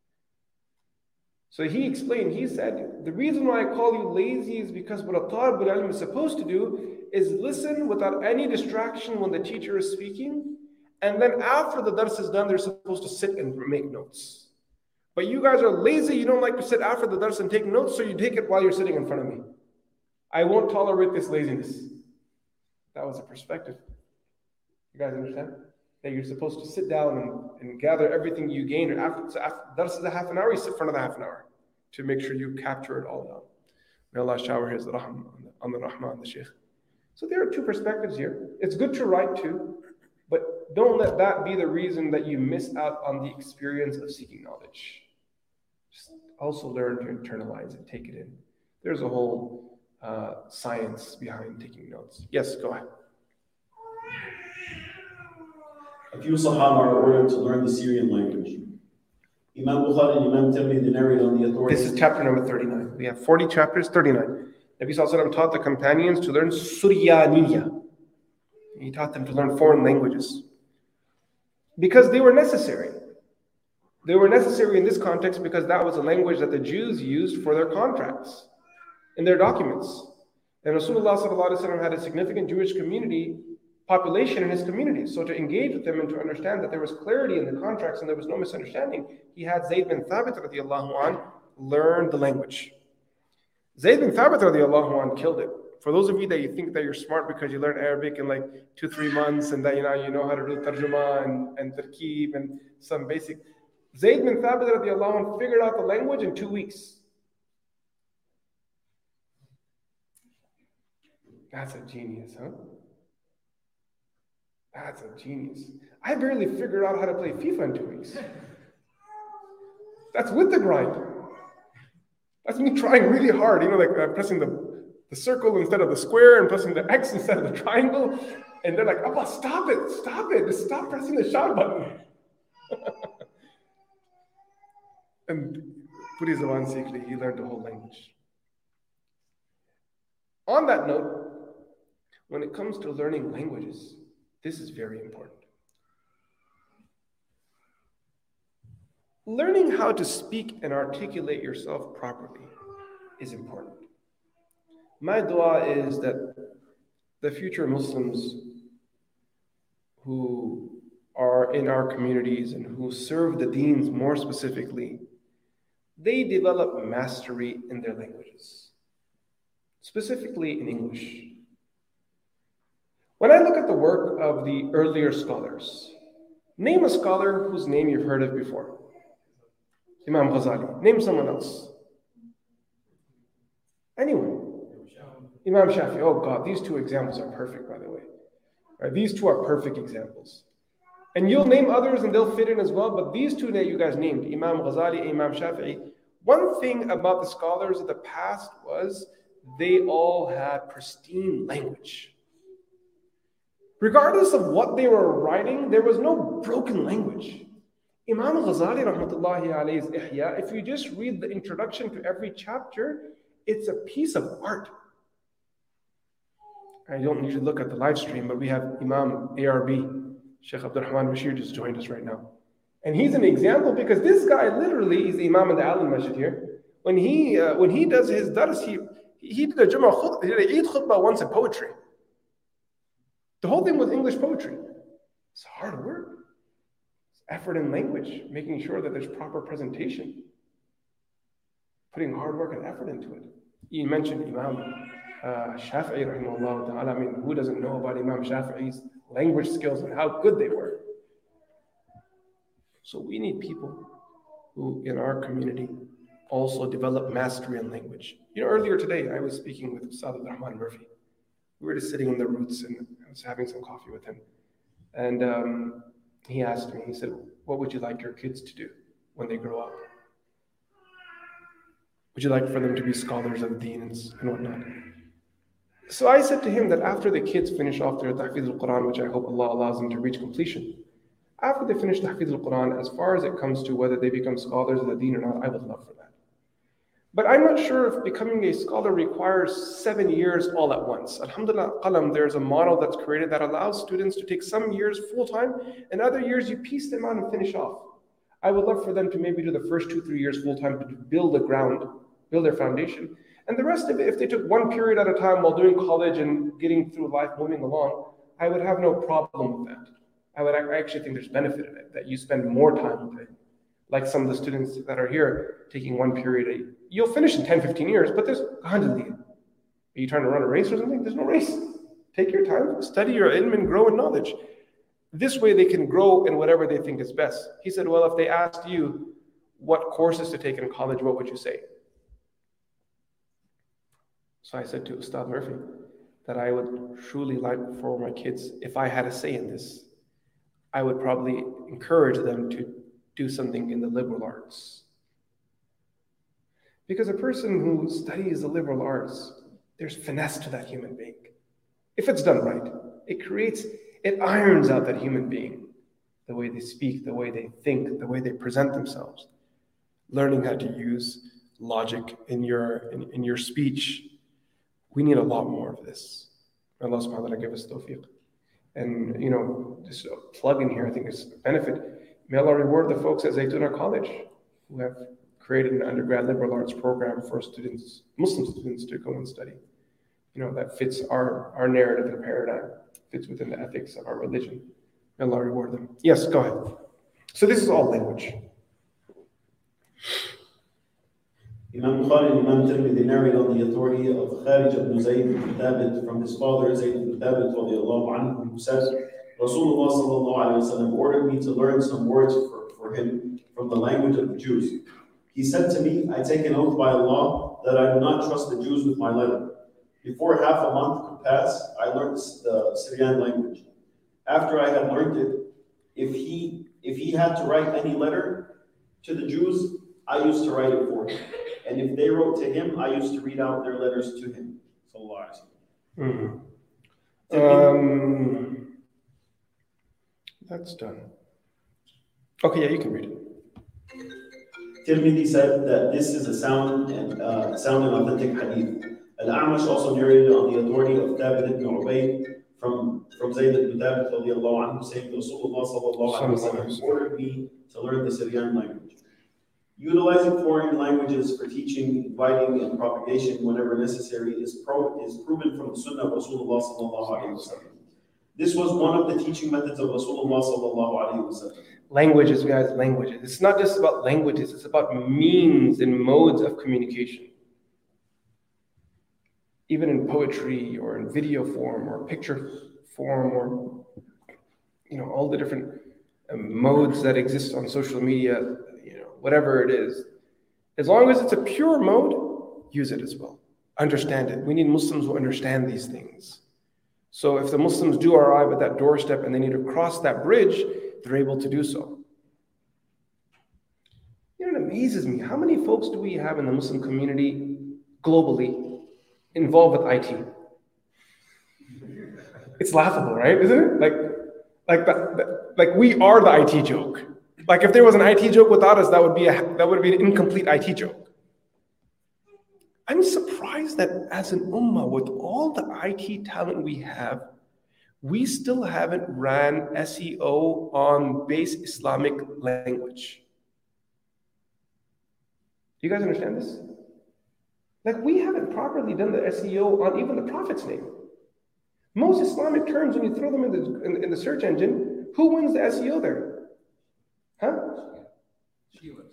So he explained, he said, the reason why I call you lazy is because what a talib al-ilm is supposed to do is listen without any distraction when the teacher is speaking. And then after the dars is done, they're supposed to sit and make notes. But you guys are lazy. You don't like to sit after the dars and take notes, so you take it while you're sitting in front of me. I won't tolerate this laziness. That was a perspective. You guys understand? That you're supposed to sit down and gather everything you gain. So after dars is a half an hour, you sit for another half an hour to make sure you capture it all down. May Allah shower His rahmah on the rahmah and the shaykh. So there are two perspectives here. It's good to write too, but don't let that be the reason that you miss out on the experience of seeking knowledge. Just also learn to internalize and take it in. There's a whole science behind taking notes. Yes, go ahead. A few Sahaba are ordered to learn the Syrian language. Imam Bukhari and Imam Tirmidhi narrate on the authority. This is chapter number 39. We have 40 chapters, 39. Nabi Sallallahu Alaihi Wasallam taught the companions to learn Suryaniya. He taught them to learn foreign languages because they were necessary. They were necessary in this context because that was a language that the Jews used for their contracts in their documents. And Rasulullah Sallallahu Alaihi Wasallam had a significant Jewish population in his community. So to engage with them and to understand that there was clarity in the contracts and there was no misunderstanding, he had Zayd bin Thabit radiallahu anh learn the language. Zayd bin Thabit radiallahu anh killed it. For those of you that you think that you're smart because you learn Arabic in like 2-3 months and that you know how to do tarjuma and tarkib and some basic. Zayd bin Thabit radiallahu anh figured out the language in 2 weeks. That's a genius, huh? That's a genius. I barely figured out how to play FIFA in 2 weeks. That's with the grind. That's me trying really hard, like pressing the circle instead of the square and pressing the X instead of the triangle. And they're like, Abba, stop it. Just stop pressing the shout button. And Puri Zaman Sikli, he learned the whole language. On that note, when it comes to learning languages, this is very important. Learning how to speak and articulate yourself properly is important. My dua is that the future Muslims who are in our communities and who serve the deens more specifically, they develop mastery in their languages, specifically in English. When I look at the work of the earlier scholars, name a scholar whose name you've heard of before. Imam Ghazali. Name someone else. Anyone. Imam Shafi. Oh God, these two examples are perfect, by the way. Right, these two are perfect examples. And you'll name others and they'll fit in as well, but these two that you guys named, Imam Ghazali, Imam Shafi'i, one thing about the scholars of the past was they all had pristine language. Regardless of what they were writing, there was no broken language. Imam Ghazali rahmatullahi alayhi's Ihya, if you just read the introduction to every chapter, it's a piece of art. I don't need to look at the live stream, but we have Imam ARB, Sheikh Abdul Rahman Bashir just joined us right now. And he's an example because this guy literally is the Imam in the Al Masjid here. When he does his dars, he did a Jummah khutbah, he did an Eid khutbah once in poetry. The whole thing was English poetry. It's hard work. It's effort in language, making sure that there's proper presentation, putting hard work and effort into it. You mentioned Imam Shafi'i rahimahullah ta'ala. I mean, who doesn't know about Imam Shafi'i's language skills and how good they were? So we need people who in our community also develop mastery in language. Earlier today I was speaking with Ustad Abdul Rahman Murphy. We were just sitting in the roots and I was having some coffee with him. And he asked me, he said, what would you like your kids to do when they grow up? Would you like for them to be scholars of deen and whatnot? So I said to him that after the kids finish off their tahfiz al-Quran, which I hope Allah allows them to reach completion, after they finish tahfiz al-Quran, as far as it comes to whether they become scholars of the deen or not, I would love for that. But I'm not sure if becoming a scholar requires 7 years all at once. Alhamdulillah, Qalam, there's a model that's created that allows students to take some years full-time, and other years you piece them out and finish off. I would love for them to maybe do the first 2-3 years full-time to build the ground, build their foundation. And the rest of it, if they took one period at a time while doing college and getting through life, moving along, I would have no problem with that. I actually think there's benefit in it, that you spend more time with it. Like some of the students that are here taking one period, you'll finish in 10, 15 years, but there's 100 years. Are you trying to run a race or something? There's no race. Take your time, study your ilm and grow in knowledge. This way they can grow in whatever they think is best. He said, well, if they asked you what courses to take in college, what would you say? So I said to Ustad Murphy that I would truly like for my kids, if I had a say in this, I would probably encourage them to do something in the liberal arts. Because a person who studies the liberal arts, there's finesse to that human being. If it's done right, it irons out that human being. The way they speak, the way they think, the way they present themselves. Learning how to use logic in your speech. We need a lot more of this. Allah subhanahu wa ta'ala give us tawfiq. And, just a plug in here, I think it's a benefit. May Allah reward the folks at Zaytuna College who have created an undergrad liberal arts program for students, Muslim students, to go and study. That fits our narrative and paradigm, fits within the ethics of our religion. May Allah reward them. Yes, go ahead. So this is all language. Imam Bukhari and Imam Tirmidhi narrate on the authority of Kharij ibn Zayd ibn Thabit from his father Zayd ibn Thabit radiallahu anhu, who says, Rasulullah sallallahu alayhi wa sallam ordered me to learn some words for him from the language of the Jews. He said to me, I take an oath by Allah that I do not trust the Jews with my letter. Before half a month could pass, I learned the Syrian language. After I had learned it, if he had to write any letter to the Jews, I used to write it for him. And if they wrote to him, I used to read out their letters to him. That's done. Okay, yeah, you can read it. Tirmidhi said that this is a sound and authentic hadith. Al-A'mash also narrated on the authority of Thabit ibn Ubayd from Zayd ibn Thabit radiallahu anhu, saying Rasulullah sallallahu alayhi wa sallam ordered me to learn the Syrian language. Utilizing foreign languages for teaching, inviting, and propagation whenever necessary is proven from the Sunnah of Rasulullah sallallahu alayhi wa sallam. This was one of the teaching methods of Rasulullah sallallahu alayhi wa sallam. Languages, guys, languages. It's not just about languages, it's about means and modes of communication. Even in poetry or in video form or picture form or, all the different modes that exist on social media, whatever it is. As long as it's a pure mode, use it as well. Understand it. We need Muslims who understand these things. So if the Muslims do arrive at that doorstep and they need to cross that bridge, they're able to do so. It amazes me. How many folks do we have in the Muslim community globally involved with IT? It's laughable, right? Isn't it? Like we are the IT joke. Like if there was an IT joke without us, that would be an incomplete IT joke. I'm surprised that as an ummah, with all the IT talent we have, we still haven't ran SEO on base Islamic language. Do you guys understand this? Like we haven't properly done the SEO on even the Prophet's name. Most Islamic terms, when you throw them in the search engine, who wins the SEO there? Huh? She wins.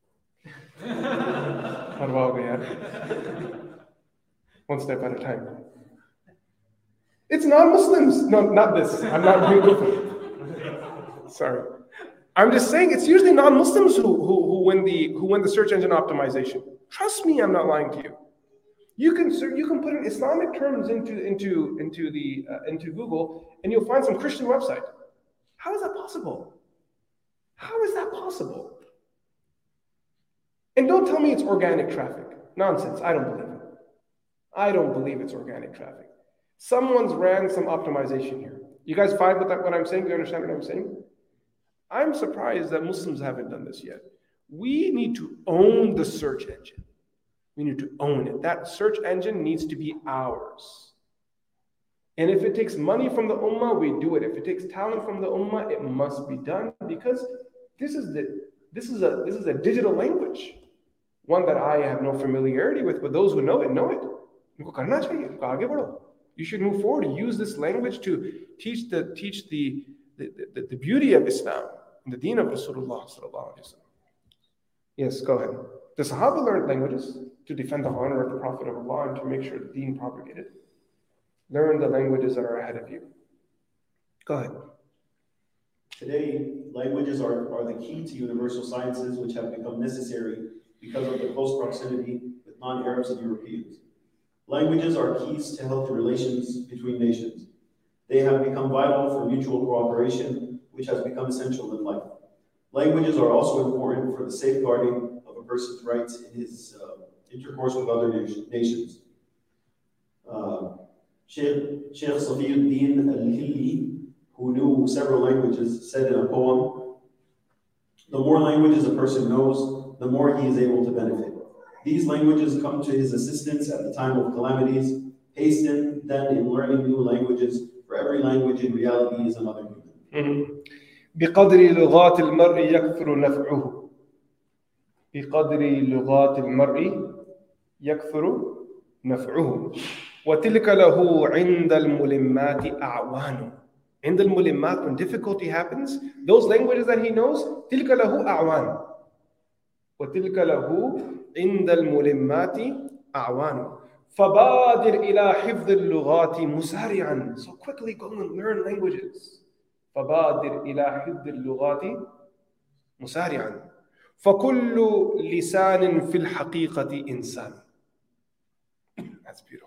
One step at a time. It's non-Muslims. No, not this. I'm not being goofy. Sorry. I'm just saying it's usually non-Muslims who win the search engine optimization. Trust me, I'm not lying to you. You can put in Islamic terms into Google, and you'll find some Christian website. How is that possible? How is that possible? And don't tell me it's organic traffic. Nonsense. I don't believe it. I don't believe it's organic traffic. Someone's ran some optimization here. You guys fine with that, what I'm saying? Do you understand what I'm saying? I'm surprised that Muslims haven't done this yet. We need to own the search engine. We need to own it. That search engine needs to be ours. And if it takes money from the ummah, we do it. If it takes talent from the ummah, it must be done, because this is a digital language, one that I have no familiarity with, but those who know it know it. You should move forward and use this language to teach the beauty of Islam and the deen of Rasulullah sallallahu alaihi wasallam. Yes, go ahead. The Sahaba learned languages to defend the honor of the Prophet of Allah and to make sure the deen propagated. Learn the languages that are ahead of you. Go ahead. Today, languages are the key to universal sciences, which have become necessary because of the close proximity with non-Arabs and Europeans. Languages are keys to healthy relations between nations. They have become vital for mutual cooperation, which has become essential in life. Languages are also important for the safeguarding of a person's rights in his intercourse with other nations. Sheikh Safiuddin al-Hilli, who knew several languages, said in a poem, "The more languages a person knows, the more he is able to benefit. These languages come to his assistance at the time of calamities. Hasten then in learning new languages, for every language in reality is another human." بقدر لغات المرء يكثر نفعه. بقدر لغات المرء يكثر نفعه. وتلك له عند الملمات أعوان. عند الملمات, when difficulty happens, those languages that he knows, تلك له أعوان. وتلك له عند الملمات أعوان. فبادر إلى حفظ اللغات مسارعا. So quickly go and learn languages. فبادر إلى حفظ اللغات مسارعا. فكل لسان في الحقيقة إنسان. That's beautiful.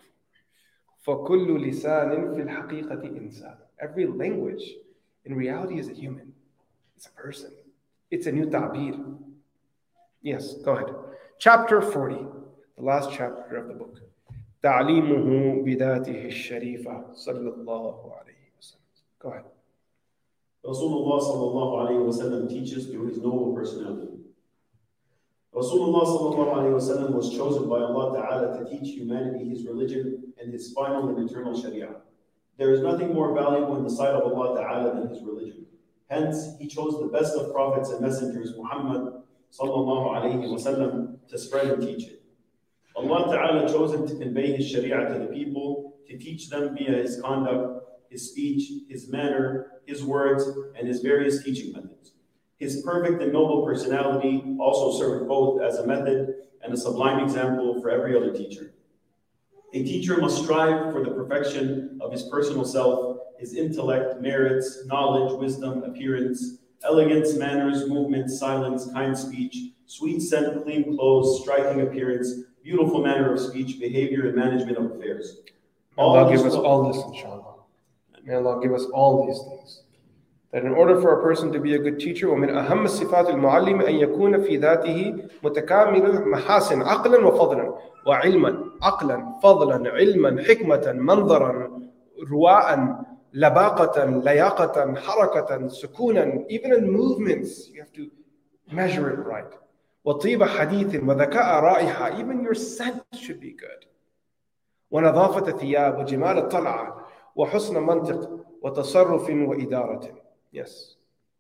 فكل لسان في الحقيقة إنسان. Every language in reality is a human. It's a person. It's a new ta'bir. Yes, go ahead. Chapter 40, the last chapter of the book. تعليمه بذاته الشريفة صلى الله عليه وسلم. Go ahead. Rasulullah sallallahu alayhi wa sallam teaches through his noble personality. Rasulullah sallallahu alayhi wa sallam was chosen by Allah Ta'ala to teach humanity his religion and his final and eternal sharia. There is nothing more valuable in the sight of Allah Ta'ala than his religion. Hence, he chose the best of prophets and messengers, Muhammad sallallahu alayhi wa sallam, to spread and teach it. Allah Ta'ala chose him to convey his sharia to the people, to teach them via his conduct, his speech, his manner, his words, and his various teaching methods. His perfect and noble personality also served both as a method and a sublime example for every other teacher. A teacher must strive for the perfection of his personal self, his intellect, merits, knowledge, wisdom, appearance, elegance, manners, movement, silence, kind speech, sweet scent, clean clothes, striking appearance, beautiful manner of speech, behavior, and management of affairs. May Allah give us all this, inshallah. May Allah give us all these things. That in order for a person to be a good teacher, ومن أهم الصفات المعلم أن يكون في ذاته متكامل المحاسن عقلا وفضلا وعلما عقلا فضلا علما حكمة منظرا رواء لباقة لياقة حركة سكونا. Even in movements you have to measure it right. وطيب حديث وذكاء رائحة. Even your scent should be good. ونظافة ثياب وجمال الطلعة وحسن منطق وتصرف وإدارة. Yes.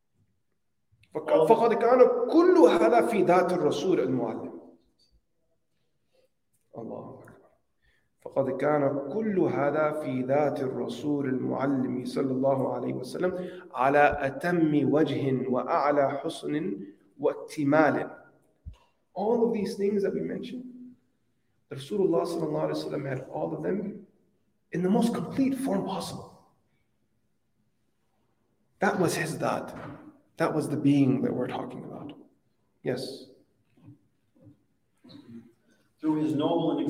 فقد كان كل هذا في ذات الرسول المعلم. الله أكبر. فقد كان كل هذا في ذات الرسول المعلم صلى الله عليه وسلم على أتم وجه وأعلى حسن واكتمال. All of these things that we mentioned, Rasulullah sallallahu alaihi wasallam had all of them in the most complete form possible. That was his dhat. That was the being that we're talking about. Yes. Through his noble and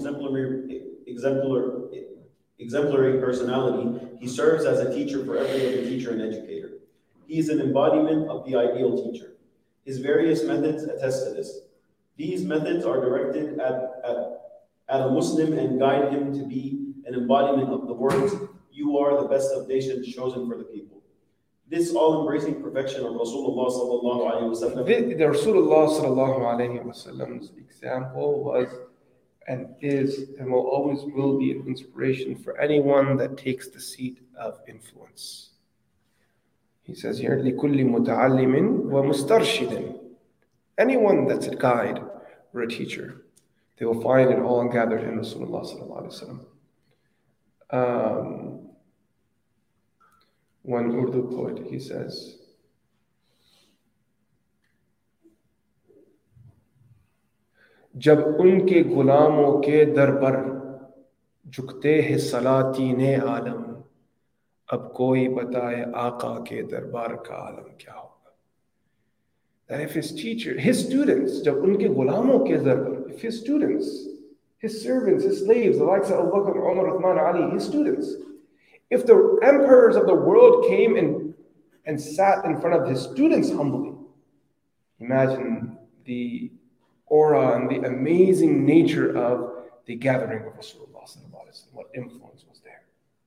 exemplary personality, he serves as a teacher for every other teacher and educator. He is an embodiment of the ideal teacher. His various methods attest to this. These methods are directed at at a Muslim and guide him to be an embodiment of the words, "You are the best of nations chosen for the people." This all-embracing perfection of Rasulullah sallallahu alaihi wasallam. The Rasulullah sallallahu alaihi wasallam's example was and is and will always will be an inspiration for anyone that takes the seat of influence. He says here, لِكُلِّ مُتَعَلِّمٍ وَمُسْتَرْشِدٍ. Anyone that's a guide or a teacher, they will find it all gathered in Rasulullah sallallahu alaihi wasallam. One Urdu poet, he says, जब उनके गुलामों के दर पर झुकते हैं सलातीने आलम, अब कोई बताए आका के दरबार का आलम क्या होगा. That if his teacher, his students, जब उनके गुलामों के दर पर, if his students, his servants, his slaves, the likes of Abu Bakr, Umar, Uthman, Ali, his students, if the emperors of the world came and sat in front of his students humbly, imagine the aura and the amazing nature of the gathering of Rasulullah sallallahu alaihi wasallam. What influence was there?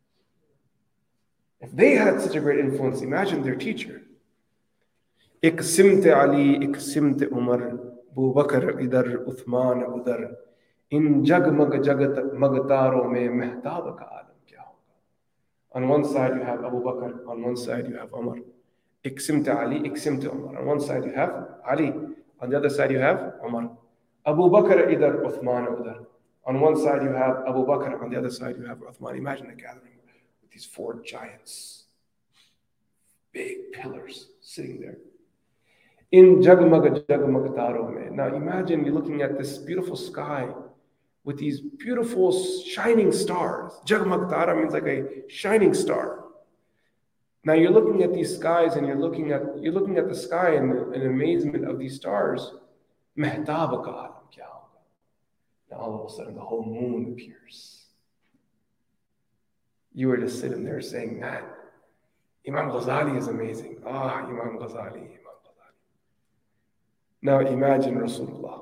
If they had such a great influence, imagine their teacher. Iqsimte Ali, iqsimte Umar, Abu Bakr idhar, Uthman udhar, in jagmag jagat magtaro mein mehtab ka alam kya hoga. On one side you have Abu Bakr, on one side you have Umar. Iqsimte Ali, iqsimte Umar. On one side you have Ali. On the other side you have Umar. Abu Bakr idhar, Uthman udhar. On one side you have Abu Bakr, on the other side you have Uthman. Imagine a gathering with these four giants, big pillars sitting there. In jagmag jagmag taro mein. Now imagine you're looking at this beautiful sky with these beautiful shining stars. Jagmag tara means like a shining star. Now you're looking at these skies and you're looking at the sky and an amazement of these stars. Mehtab ka alam kya hoga. Now all of a sudden the whole moon appears. You were just sitting there saying, man, Imam Ghazali is amazing. Imam Ghazali. Now imagine Rasulullah.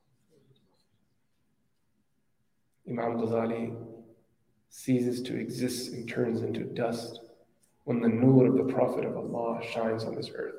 Imam Ghazali ceases to exist and turns into dust when the nur of the Prophet of Allah shines on this earth.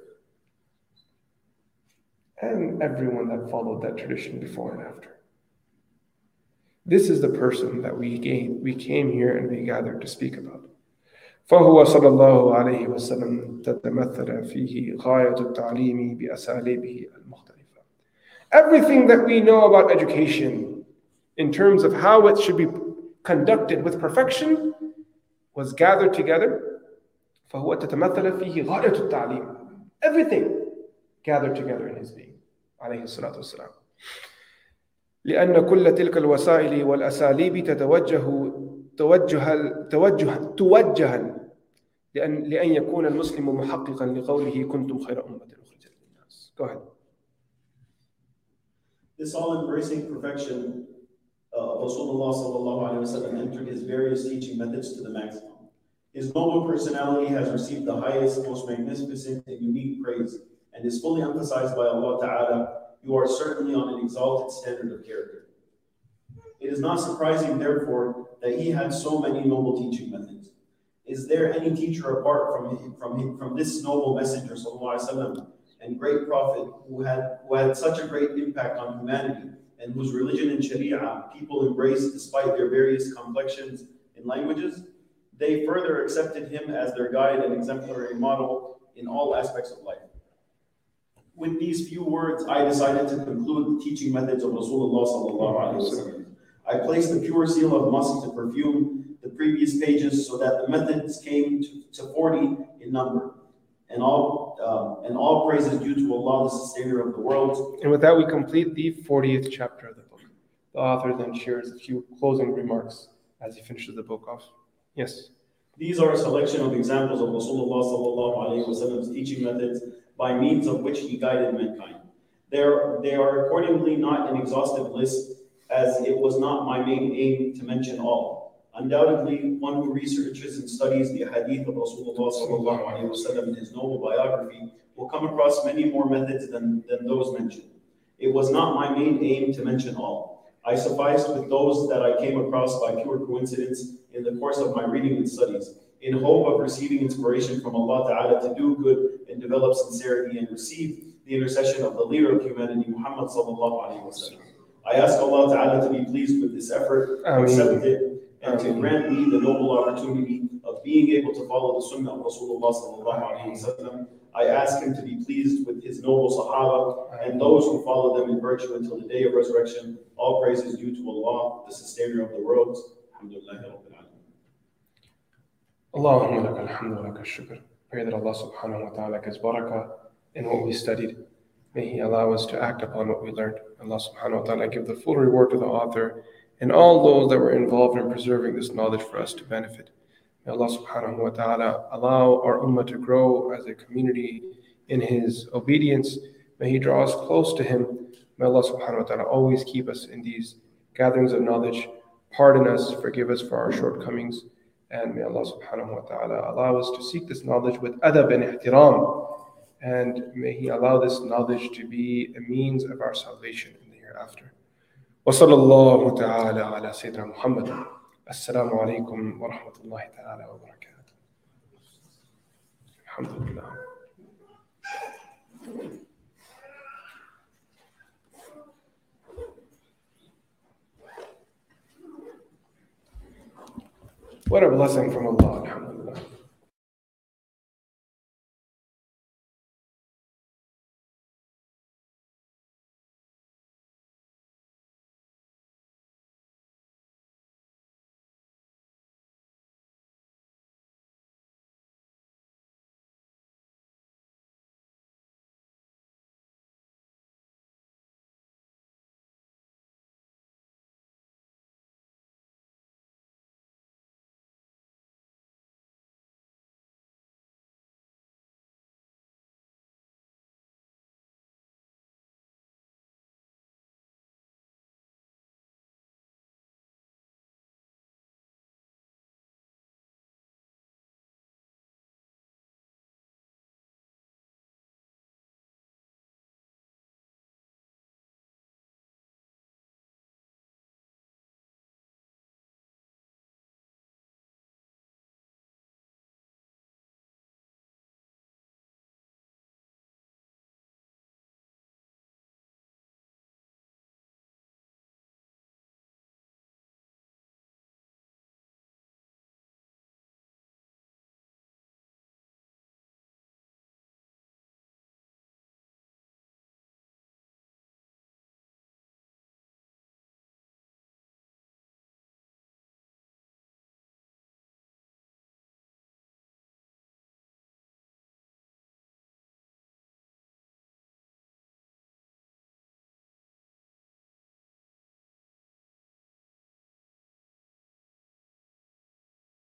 And everyone that followed that tradition before and after. This is the person that we came here and we gathered to speak about. فهو صلى الله عليه وسلم تتمثل فيه غاية التعليم بأساليبه المختلفة. Everything that we know about education in terms of how it should be conducted with perfection was gathered together. فهو تتمثل فيه غاية التعليم. Everything gathered together in his being عليه الصلاة والسلام. لأن كل تلك الوسائل والأساليب توجها لأن يكون المسلم محققا لقوله كنتم خير أمة أخرجت للناس. Go ahead. This all-embracing perfection of Rasulullah sallallahu alaihi wasallam entered his various teaching methods to the maximum. His noble personality has received the highest, most magnificent, and unique praise, and is fully emphasized by Allah Ta'ala. You are certainly on an exalted standard of character. It is not surprising, therefore, that he had so many noble teaching methods. Is there any teacher apart from this noble messenger, sallallahu alaihi wasallam, and great prophet who had such a great impact on humanity, and whose religion and sharia people embraced despite their various complexions in languages? They further accepted him as their guide and exemplary model in all aspects of life. With these few words, I decided to conclude the teaching methods of Rasulullah sallallahu alaihi wasallam. I placed the pure seal of musk to perfume the previous pages so that the methods came to 40 in number. And all praise is due to Allah, the sustainer of the world. And with that, we complete the 40th chapter of the book. The author then shares a few closing remarks as he finishes the book off. Yes. These are a selection of examples of Rasulullah sallallahu alaihi wasallam's teaching methods by means of which he guided mankind. They are accordingly not an exhaustive list, as it was not my main aim to mention all. Undoubtedly, one who researches and studies the hadith of Rasulullah sallallahu alaihi wasallam in his noble biography will come across many more methods than those mentioned. It was not my main aim to mention all. I sufficed with those that I came across by pure coincidence in the course of my reading and studies, in hope of receiving inspiration from Allah Ta'ala to do good and develop sincerity and receive the intercession of the leader of humanity, Muhammad sallallahu alaihi wasallam. I ask Allah Ta'ala to be pleased with this effort, accept it, and to grant me the noble opportunity of being able to follow the sunnah of Rasulullah sallallahu alaihi wasallam. I ask him to be pleased with his noble Sahaba and those who follow them in virtue until the day of resurrection. All praise is due to Allah, the sustainer of the worlds. Alhamdulillah Rabbil Alameen. Allahumma laka alhamdu wa laka shukr. Pray that Allah subhanahu wa ta'ala gives barakah in what we studied. May He allow us to act upon what we learned. Allah subhanahu wa ta'ala give the full reward to the author and all those that were involved in preserving this knowledge for us to benefit. May Allah subhanahu wa ta'ala allow our ummah to grow as a community in His obedience. May He draw us close to Him. May Allah subhanahu wa ta'ala always keep us in these gatherings of knowledge. Pardon us, forgive us for our shortcomings. And may Allah subhanahu wa ta'ala allow us to seek this knowledge with adab and ihtiram. And may He allow this knowledge to be a means of our salvation in the hereafter. وصلى الله تعالى على سيدنا محمد. السلام عليكم ورحمة الله تعالى وبركاته. الحمد لله. What a blessing from Allah. Alhamdulillah.